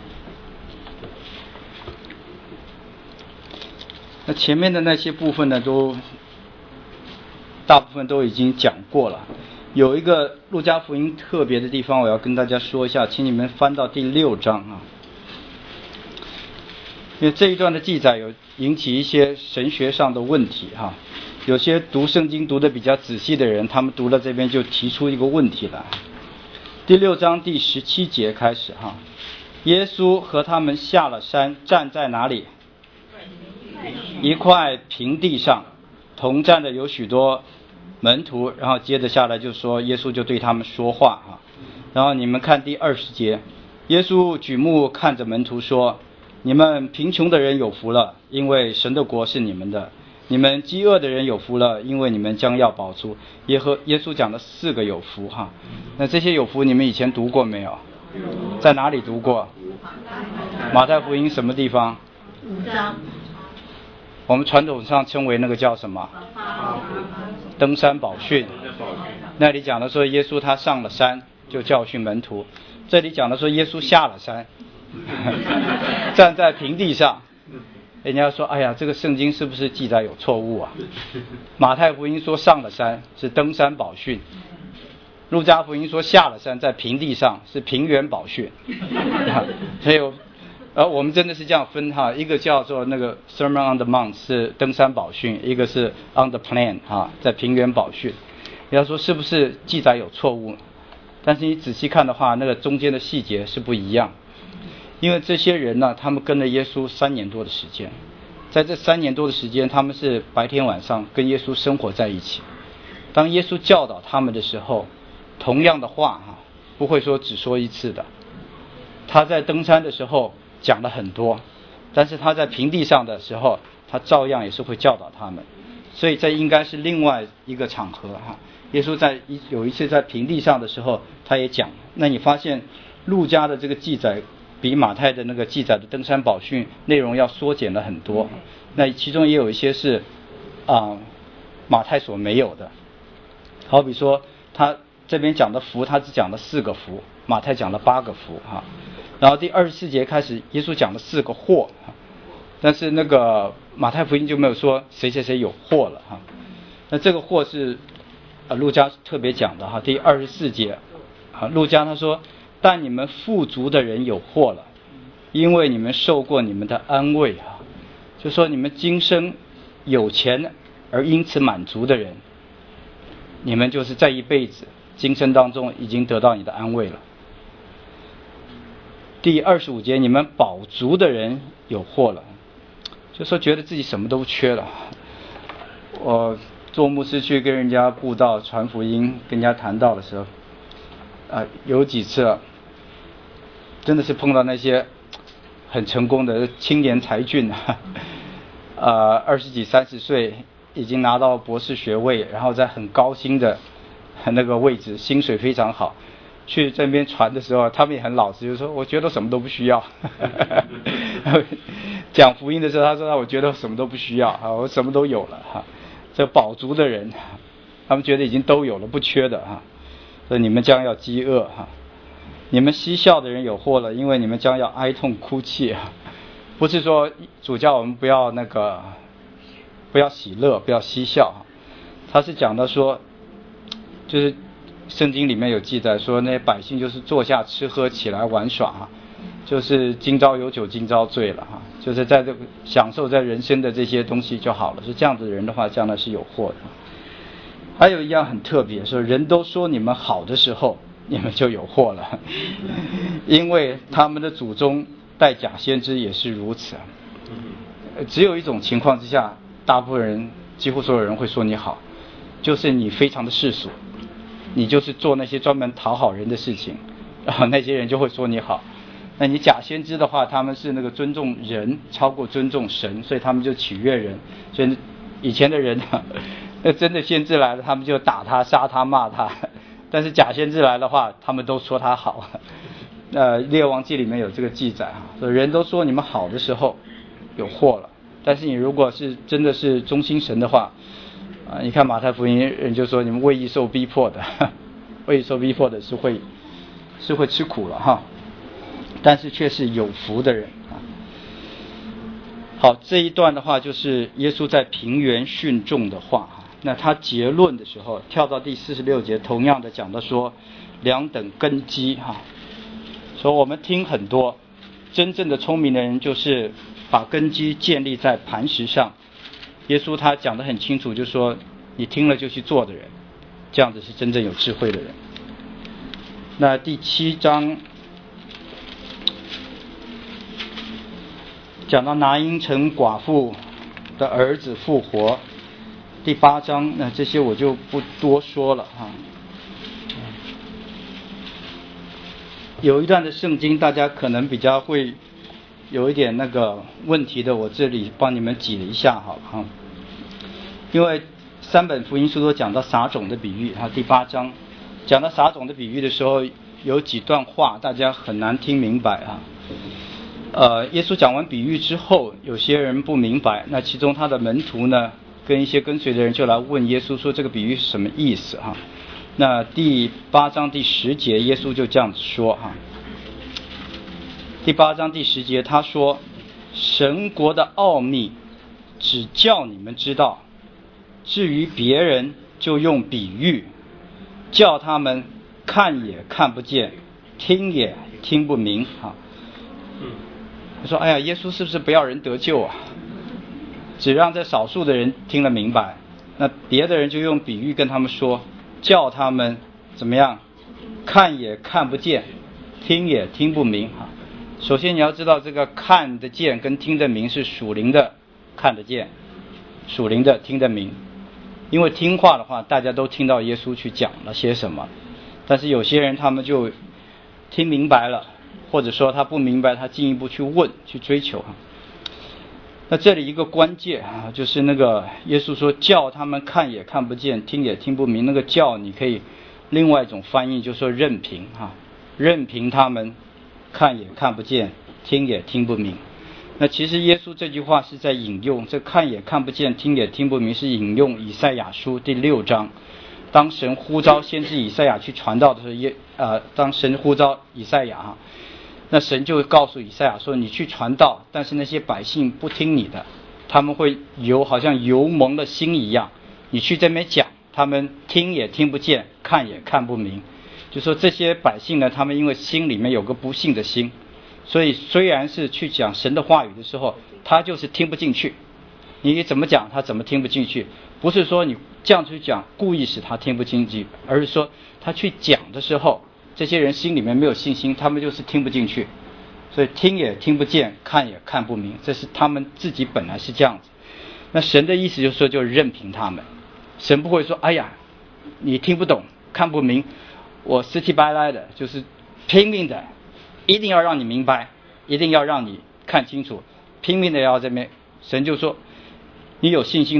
那前面的那些部分呢，都大部分都已经讲过了。有一个路加福音特别的地方我要跟大家说一下，请你们翻到第六章啊。因为这一段的记载有引起一些神学上的问题哈，有些读圣经读得比较仔细的人，他们读了这边就提出一个问题来。第六章第十七节开始哈，耶稣和他们下了山，站在哪里？一块平地上，同站的有许多门徒，然后接着下来就说耶稣就对他们说话啊。然后你们看第二十节，耶稣举目看着门徒说，你们贫穷的人有福了，因为神的国是你们的；你们饥饿的人有福了，因为你们将要饱足。耶和耶稣讲了四个有福哈。那这些有福你们以前读过没有？在哪里读过？马太福音什么地方？ 五章。 我们传统上称为那个叫什么？登山宝训。那里讲的说耶稣他上了山就教训门徒，这里讲的说耶稣下了山站在平地上。人家说哎呀，这个圣经是不是记载有错误啊？马太福音说上了山是登山宝训，路加福音说下了山在平地上是平原宝训所以而我们真的是这样分哈，一个叫做那个 Sermon on the Mount 是登山宝训，一个是 on the plain 哈，在平原宝训。你要说是不是记载有错误？但是你仔细看的话，那个中间的细节是不一样。因为这些人呢，他们跟了耶稣三年多的时间，在这三年多的时间，他们是白天晚上跟耶稣生活在一起。当耶稣教导他们的时候，同样的话哈，不会说只说一次的。他在登山的时候讲了很多，但是他在平地上的时候，他照样也是会教导他们。所以这应该是另外一个场合哈。耶稣在一有一次在平地上的时候，他也讲。那你发现路加的这个记载比马太的那个记载的登山宝训内容要缩减了很多。那其中也有一些是啊、呃、马太所没有的。好比说他这边讲的福，他只讲了四个福，马太讲了八个福哈。然后第二十四节开始，耶稣讲了四个祸，但是那个马太福音就没有说谁谁谁有祸了哈。那这个祸是呃路加特别讲的哈，第二十四节啊，路加他说，但你们富足的人有祸了，因为你们受过你们的安慰啊，就说你们今生有钱而因此满足的人，你们就是在一辈子今生当中已经得到你的安慰了。第二十五节，你们饱足的人有祸了，就说觉得自己什么都缺了。我做牧师去跟人家布道传福音跟人家谈道的时候啊、呃，有几次真的是碰到那些很成功的青年才俊啊，呃二十几三十岁已经拿到博士学位，然后在很高薪的那个位置，薪水非常好，去这边传的时候，他们也很老实，就说我觉得什么都不需要。讲福音的时候，他说我觉得什么都不需要啊，我什么都有了哈。这饱足的人，他们觉得已经都有了，不缺的哈。所以你们将要饥饿哈，你们嬉笑的人有祸了，因为你们将要哀痛哭泣啊。不是说主叫我们不要那个不要喜乐，不要嬉笑，他是讲到说，就是圣经里面有记载说，那些百姓就是坐下吃喝，起来玩耍哈，就是今朝有酒今朝醉了哈，就是在这个享受在人生的这些东西就好了。是这样子的人的话，将来是有祸的。还有一样很特别，说人都说你们好的时候，你们就有祸了，因为他们的祖宗带假先知也是如此。只有一种情况之下，大部分人几乎所有人会说你好，就是你非常的世俗，你就是做那些专门讨好人的事情，然后那些人就会说你好。那你假先知的话，他们是那个尊重人超过尊重神，所以他们就取悦人。所以以前的人那真的先知来了，他们就打他杀他骂他，但是假先知来的话，他们都说他好。呃，列王记里面有这个记载啊，所以人都说你们好的时候有祸了，但是你如果是真的是忠心神的话啊，你看马太福音人就说你们为义受逼迫的，为义受逼迫的是会是会吃苦了哈，但是却是有福的人啊。好，这一段的话就是耶稣在平原训众的话。那他结论的时候跳到第四十六节，同样的讲到说两等根基哈。所以我们听很多，真正的聪明的人就是把根基建立在磐石上。耶稣他讲得很清楚，就是说你听了就去做的人，这样子是真正有智慧的人。那第七章讲到拿因城寡妇的儿子复活，第八章那这些我就不多说了哈。有一段的圣经大家可能比较会有一点那个问题的，我这里帮你们挤了一下好了哈。因为三本福音书都讲到撒种的比喻哈，第八章讲到撒种的比喻的时候，有几段话大家很难听明白啊。呃，耶稣讲完比喻之后，有些人不明白，那其中他的门徒呢，跟一些跟随的人就来问耶稣说这个比喻是什么意思哈。那第八章第十节，耶稣就这样子说哈。第八章第十节，他说：“神国的奥秘，只叫你们知道；至于别人，就用比喻，叫他们看也看不见，听也听不明。”哈，他说：“哎呀，耶稣是不是不要人得救啊？只让这少数的人听了明白，那别的人就用比喻跟他们说。”叫他们怎么样看也看不见，听也听不明哈。首先你要知道，这个看得见跟听得明是属灵的看得见，属灵的听得明。因为听话的话，大家都听到耶稣去讲了些什么，但是有些人他们就听明白了，或者说他不明白，他进一步去问去追求。那这里一个关键啊，就是那个耶稣说叫他们看也看不见，听也听不明。那个叫你可以另外一种翻译，就是说任凭哈，任凭他们看也看不见，听也听不明。那其实耶稣这句话是在引用，这看也看不见，听也听不明是引用以赛亚书第六章。当神呼召先知以赛亚去传道的时候，耶呃，当神呼召以赛亚哈。那神就会告诉以赛亚说，你去传道，但是那些百姓不听你的，他们会油好像油蒙了心一样，你去这边讲，他们听也听不见，看也看不明。就说这些百姓呢，他们因为心里面有个不信的心，所以虽然是去讲神的话语的时候，他就是听不进去。你怎么讲他怎么听不进去，不是说你这样去讲故意使他听不进去，而是说他去讲的时候，这些人心里面没有信心，他们就是听不进去，所以听也听不见，看也看不明，这是他们自己本来是这样子。那神的意思就是说，就任凭他们，神不会说哎呀你听不懂看不明，我死乞白赖的就是拼命的一定要让你明白，一定要让你看清楚，拼命的要这边。神就说你有信心的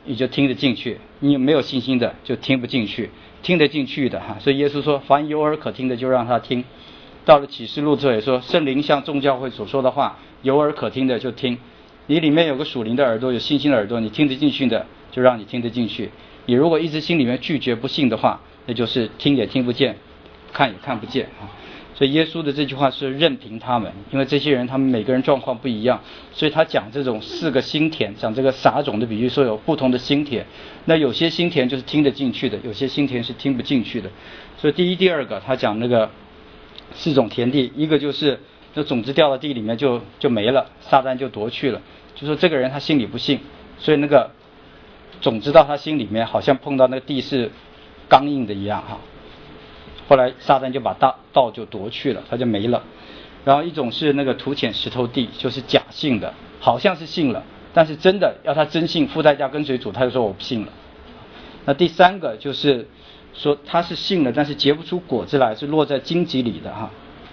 你就听得进去，你没有信心的就听不进去，听得进去的哈。所以耶稣说，凡有耳可听的就让他听。到了启示录之后也说，圣灵向众教会所说的话，有耳可听的就听。你里面有个属灵的耳朵，有信心的耳朵，你听得进去的就让你听得进去。你如果一直心里面拒绝不信的话，那就是听也听不见，看也看不见啊。所以耶稣的这句话是任凭他们，因为这些人他们每个人状况不一样，所以他讲这种四个心田，讲这个撒种的比喻，说有不同的心田。那有些心田就是听得进去的，有些心田是听不进去的。所以第一第二个他讲那个四种田地，一个就是那种子掉到地里面就就没了，撒旦就夺去了，就说这个人他心里不信，所以那个种子到他心里面好像碰到那个地是刚硬的一样哈。后来撒旦就把道道就夺去了，他就没了。然后一种是那个土浅石头地，就是假信的，好像是信了，但是真的要他真信付代价跟随主，他就说我不信了。那第三个就是说他是信了，但是结不出果子来，是落在荆棘里的哈。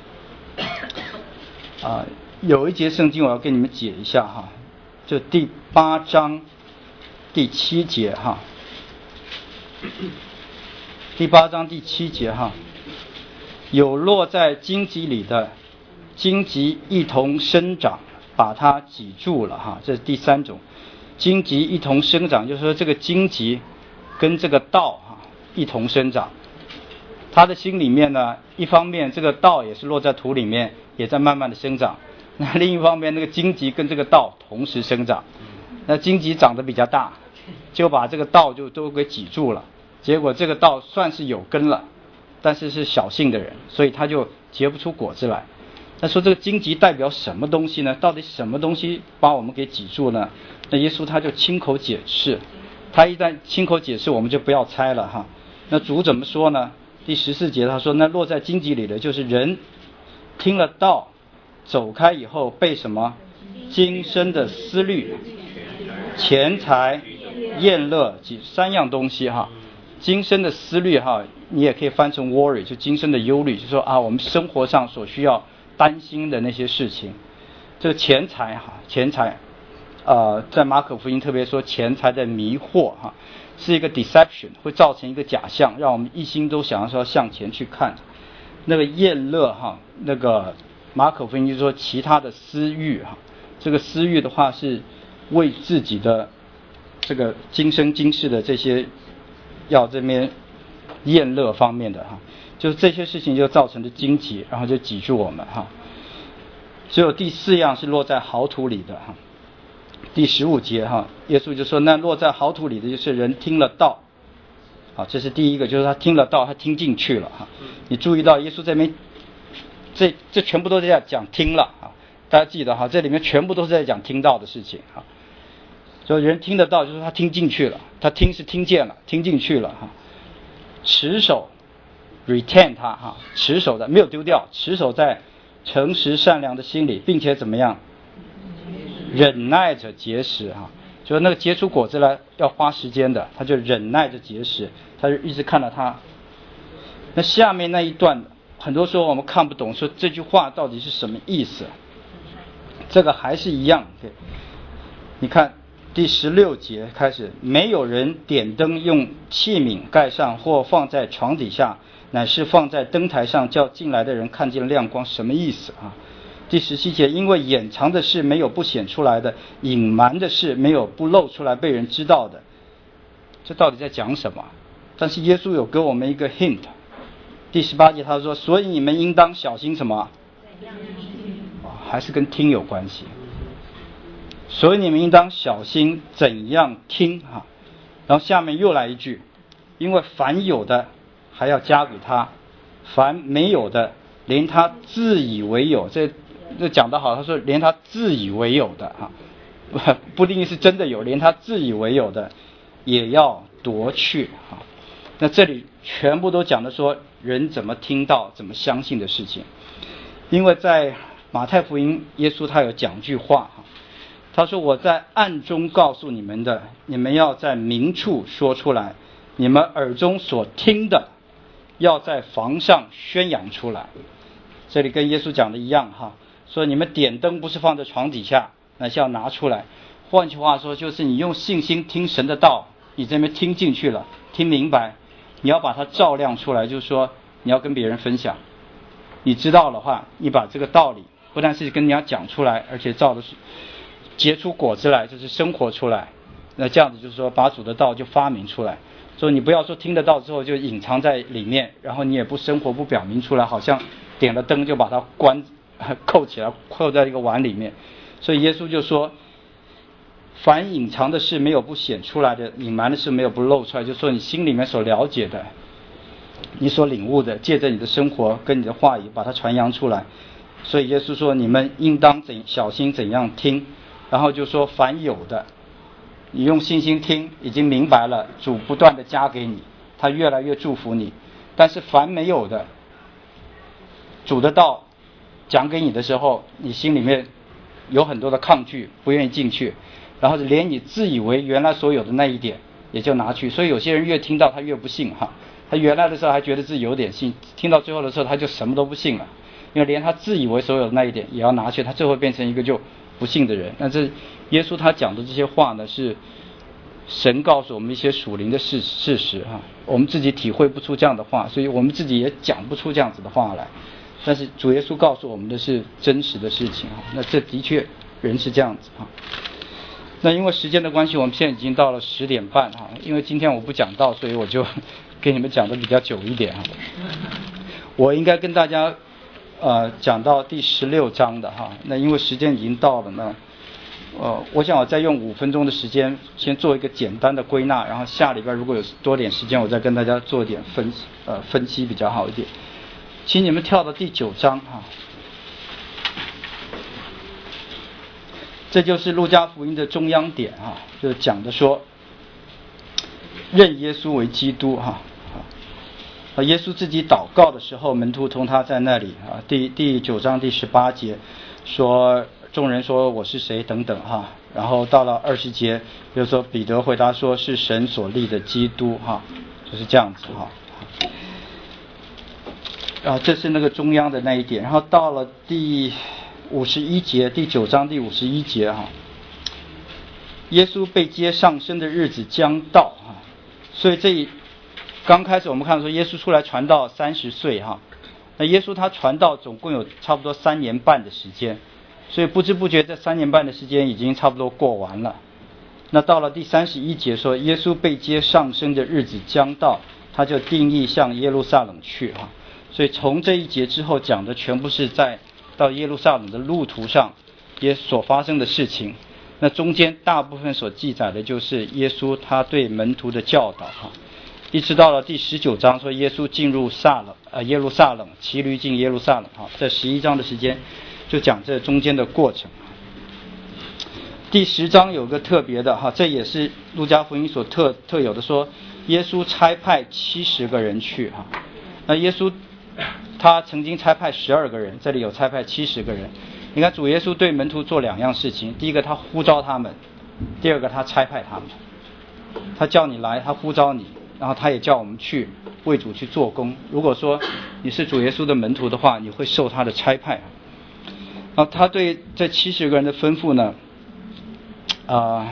啊，有一节圣经我要给你们解一下哈，就第八章第七节哈。第八章第七节哈，有落在荆棘里的，荆棘一同生长，把它挤住了哈，这是第三种。荆棘一同生长，就是说这个荆棘跟这个道哈一同生长。他的心里面呢，一方面这个道也是落在土里面，也在慢慢的生长。那另一方面，那个荆棘跟这个道同时生长，那荆棘长得比较大，就把这个道就都给挤住了。结果这个道算是有根了，但是是小信的人，所以他就结不出果子来。那说这个荆棘代表什么东西呢？到底什么东西把我们给挤住呢？那耶稣他就亲口解释，他一旦亲口解释，我们就不要猜了哈。那主怎么说呢？第十四节他说，那落在荆棘里的就是人听了道走开以后被什么今生的思虑、钱财、厌乐及三样东西哈。今生的思虑哈，你也可以翻成 worry， 就今生的忧虑，就说啊，我们生活上所需要担心的那些事情。这个钱财哈，钱财，呃，在马可福音特别说钱财的迷惑哈，是一个 deception， 会造成一个假象，让我们一心都想要说向前去看。那个厌乐哈，那个马可福音就说其他的私欲哈，这个私欲的话是为自己的这个今生今世的这些。要这边厌乐方面的哈，就是这些事情就造成的荆棘，然后就挤住我们哈。只有第四样是落在好土里的哈。第十五节哈，耶稣就说，那落在好土里的就是人听了道，好，这是第一个，就是他听了道，他听进去了哈。你注意到耶稣这边，这这全部都是在讲听了啊，大家记得哈，这里面全部都是在讲听到的事情哈。所以人听得到，就是他听进去了，他听是听见了，听进去了哈。持守 retain 他哈，持守的没有丢掉，持守在诚实善良的心里，并且怎么样忍耐着结实哈，就是那个结出果子来要花时间的，他就忍耐着结实，他就一直看到他。那下面那一段很多时候我们看不懂，说这句话到底是什么意思，这个还是一样。对，你看第十六节开始，没有人点灯用器皿盖上或放在床底下，乃是放在灯台上，叫进来的人看见亮光。什么意思啊？第十七节，因为掩藏的事没有不显出来的，隐瞒的事没有不露出来被人知道的。这到底在讲什么？但是耶稣有给我们一个 hint。第十八节他说，所以你们应当小心什么？还是跟听有关系。所以你们应当小心怎样听哈。然后下面又来一句，因为凡有的还要加给他，凡没有的连他自以为有，这这讲得好，他说连他自以为有的哈，不一定是真的有，连他自以为有的也要夺去哈。那这里全部都讲的说人怎么听到怎么相信的事情。因为在马太福音耶稣他有讲句话哈，他说我在暗中告诉你们的，你们要在明处说出来，你们耳中所听的要在房上宣扬出来。这里跟耶稣讲的一样哈，说你们点灯不是放在床底下，乃是要拿出来， 换句话说，就是你用信心听神的道，你这边听进去了，听明白，你要把它照亮出来，就是说你要跟别人分享。你知道的话，你把这个道理不但是跟人家讲出来，而且照的是结出果子来，就是生活出来。那这样子就是说把主的道就发明出来。所以你不要说听得到之后就隐藏在里面，然后你也不生活不表明出来，好像点了灯就把它关扣起来，扣在一个碗里面。所以耶稣就说，凡隐藏的事没有不显出来的，隐瞒的事没有不露出来，就是说你心里面所了解的，你所领悟的，借着你的生活跟你的话语把它传扬出来。所以耶稣说，你们应当怎小心怎样听，然后就说凡有的，你用信心听，已经明白了，主不断的加给你，他越来越祝福你。但是凡没有的，主的道讲给你的时候，你心里面有很多的抗拒，不愿意进去，然后连你自以为原来所有的那一点也就拿去。所以有些人越听到他越不信哈，他原来的时候还觉得自己有点信，听到最后的时候他就什么都不信了，因为连他自以为所有的那一点也要拿去，他最后变成一个就不信的人。那这耶稣他讲的这些话呢，是神告诉我们一些属灵的事事实哈，我们自己体会不出这样的话，所以我们自己也讲不出这样子的话来。但是主耶稣告诉我们的是真实的事情哈，那这的确人是这样子哈。那因为时间的关系，我们现在已经到了十点半哈，因为今天我不讲道，所以我就给你们讲的比较久一点哈。我应该跟大家呃讲到第十六章的哈，那因为时间已经到了呢，呃，我想我再用五分钟的时间先做一个简单的归纳，然后下礼拜如果有多点时间，我再跟大家做一点分呃分析比较好一点。请你们跳到第九章哈，这就是路加福音的中央点哈，就讲的说认耶稣为基督哈。啊，耶稣自己祷告的时候，门徒同他在那里啊，第第九章第十八节说，众人说我是谁等等哈，然后到了二十节，比如说彼得回答说是神所立的基督哈，就是这样子哈。啊，这是那个中央的那一点，然后到了第五十一节，第九章第五十一节哈，耶稣被接上升的日子将到哈，所以这一刚开始我们看说耶稣出来传道三十岁哈，那耶稣他传道总共有差不多三年半的时间，所以不知不觉这三年半的时间已经差不多过完了。那到了第三十一节说耶稣被接上升的日子将到，他就定义向耶路撒冷去哈。所以从这一节之后讲的全部是在到耶路撒冷的路途上也所发生的事情。那中间大部分所记载的就是耶稣他对门徒的教导哈，一直到了第十九章说耶稣进入撒冷呃耶路撒冷，骑驴进耶路撒冷哈，这十一章的时间就讲这中间的过程。第十章有个特别的哈，这也是路加福音所特特有的，说耶稣差派七十个人去哈，那耶稣他曾经差派十二个人，这里有差派七十个人。你看主耶稣对门徒做两样事情，第一个他呼召他们，第二个他差派他们。他叫你来，他呼召你，然后他也叫我们去为主去做工。如果说你是主耶稣的门徒的话，你会受他的差派。然后他对这七十个人的吩咐呢，啊、呃，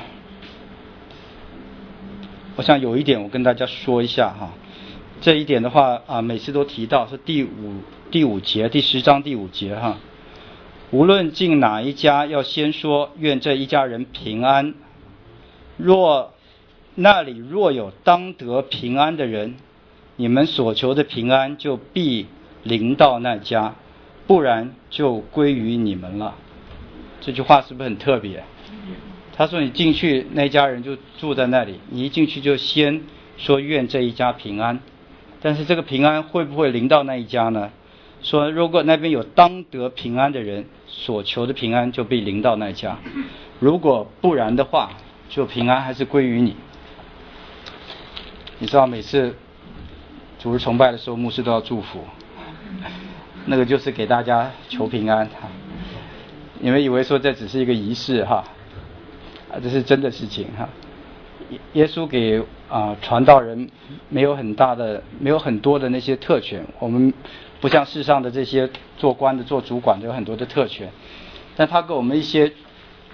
我想有一点我跟大家说一下哈。这一点的话啊，每次都提到是第五第五节，第十章第五节哈。无论进哪一家，要先说愿这一家人平安。若那里若有当得平安的人，你们所求的平安就必临到那家，不然就归于你们了。这句话是不是很特别？他说你进去那家人就住在那里，你一进去就先说愿这一家平安。但是这个平安会不会临到那一家呢？说如果那边有当得平安的人，所求的平安就被临到那一家，如果不然的话，就平安还是归于你。你知道每次主日崇拜的时候，牧师都要祝福，那个就是给大家求平安哈。你们以为说这只是一个仪式哈，啊，这是真的事情哈。耶稣给啊、呃、传道人没有很大的没有很多的那些特权，我们不像世上的这些做官的做主管的有很多的特权，但他给我们一些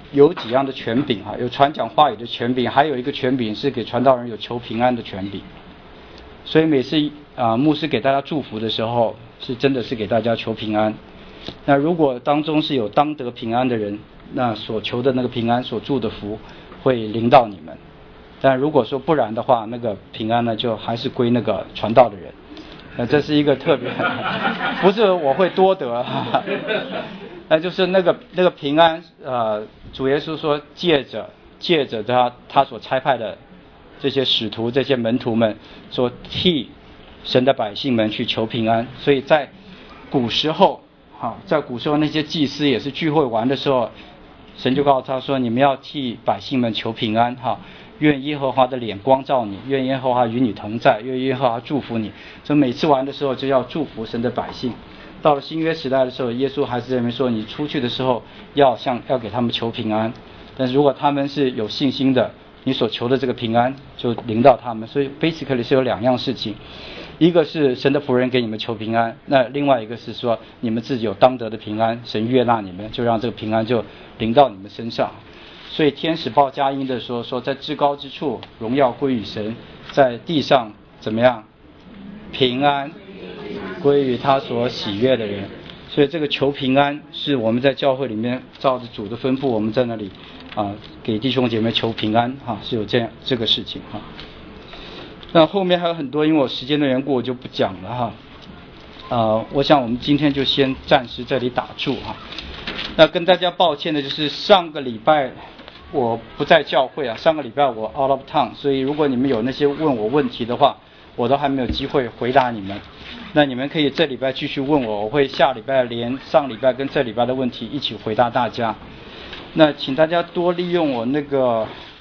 有几样的权柄哈，有传讲话语的权柄，还有一个权柄是给传道人有求平安的权柄。所以每次啊、呃、牧师给大家祝福的时候，是真的是给大家求平安。那如果当中是有当得平安的人，那所求的那个平安所祝的福会临到你们。但如果说不然的话，那个平安呢就还是归那个传道的人。那这是一个特别，不是我会多得，那就是那个那个平安，呃，主耶稣说借着借着他他所差派的这些使徒这些门徒们，所替神的百姓们去求平安。所以在古时候，好，在古时候那些祭司也是聚会完的时候，神就告诉他说：“你们要替百姓们求平安，哈。”愿耶和华的脸光照你，愿耶和华与你同在，愿耶和华祝福你。所以每次玩的时候就要祝福神的百姓。到了新约时代的时候，耶稣还是认为说，你出去的时候要向要给他们求平安。但是如果他们是有信心的，你所求的这个平安就临到他们。所以 basically 是有两样事情，一个是神的仆人给你们求平安，那另外一个是说你们自己有当得的平安，神悦纳你们，就让这个平安就临到你们身上。所以天使报佳音的说说在至高之处荣耀归于神，在地上怎么样平安归于他所喜悦的人。所以这个求平安是我们在教会里面照着主的吩咐，我们在那里啊给弟兄姐妹求平安哈、啊，是有这样这个事情哈、啊。那后面还有很多，因为我时间的缘故我就不讲了哈。啊，我想我们今天就先暂时这里打住哈、啊。那跟大家抱歉的就是上个礼拜我不在教会啊，上个礼拜我 out of town， 所以如果你们有那些问我问题的话，我都还没有机会回答你们。那你们可以这礼拜继续问我，我会下礼拜连上礼拜跟这礼拜的问题一起回答大家。那请大家多利用我那个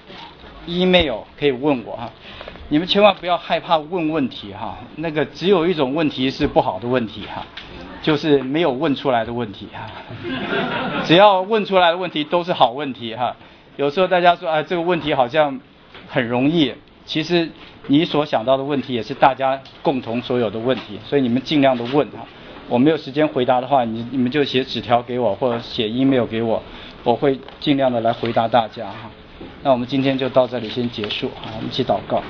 email 可以问我哈，你们千万不要害怕问问题哈，那个只有一种问题是不好的问题哈，就是没有问出来的问题哈。只要问出来的问题都是好问题哈。有时候大家说啊，这个问题好像很容易，其实你所想到的问题也是大家共同所有的问题，所以你们尽量的问哈。我没有时间回答的话，你你们就写纸条给我或者写 email 给我，我会尽量的来回答大家哈。那我们今天就到这里先结束哈，我们一起祷告。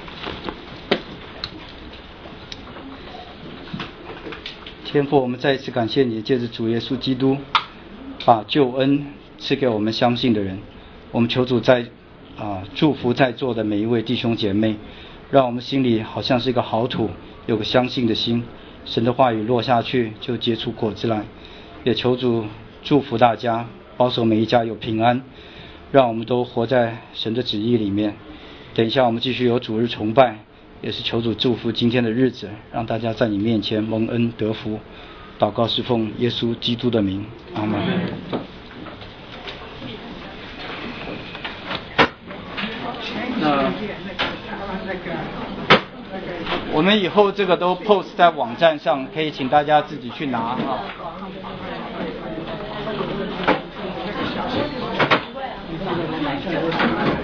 天父，我们再一次感谢你，借着主耶稣基督把救恩赐给我们相信的人。我们求主在啊、呃、祝福在座的每一位弟兄姐妹，让我们心里好像是一个好土，有个相信的心，神的话语落下去就结出果子来。也求主祝福大家，保守每一家有平安，让我们都活在神的旨意里面。等一下我们继续有主日崇拜，也是求主祝福今天的日子，让大家在你面前蒙恩得福。祷告是奉耶稣基督的名，阿们。那我们以后这个都 post 在网站上，可以请大家自己去拿啊。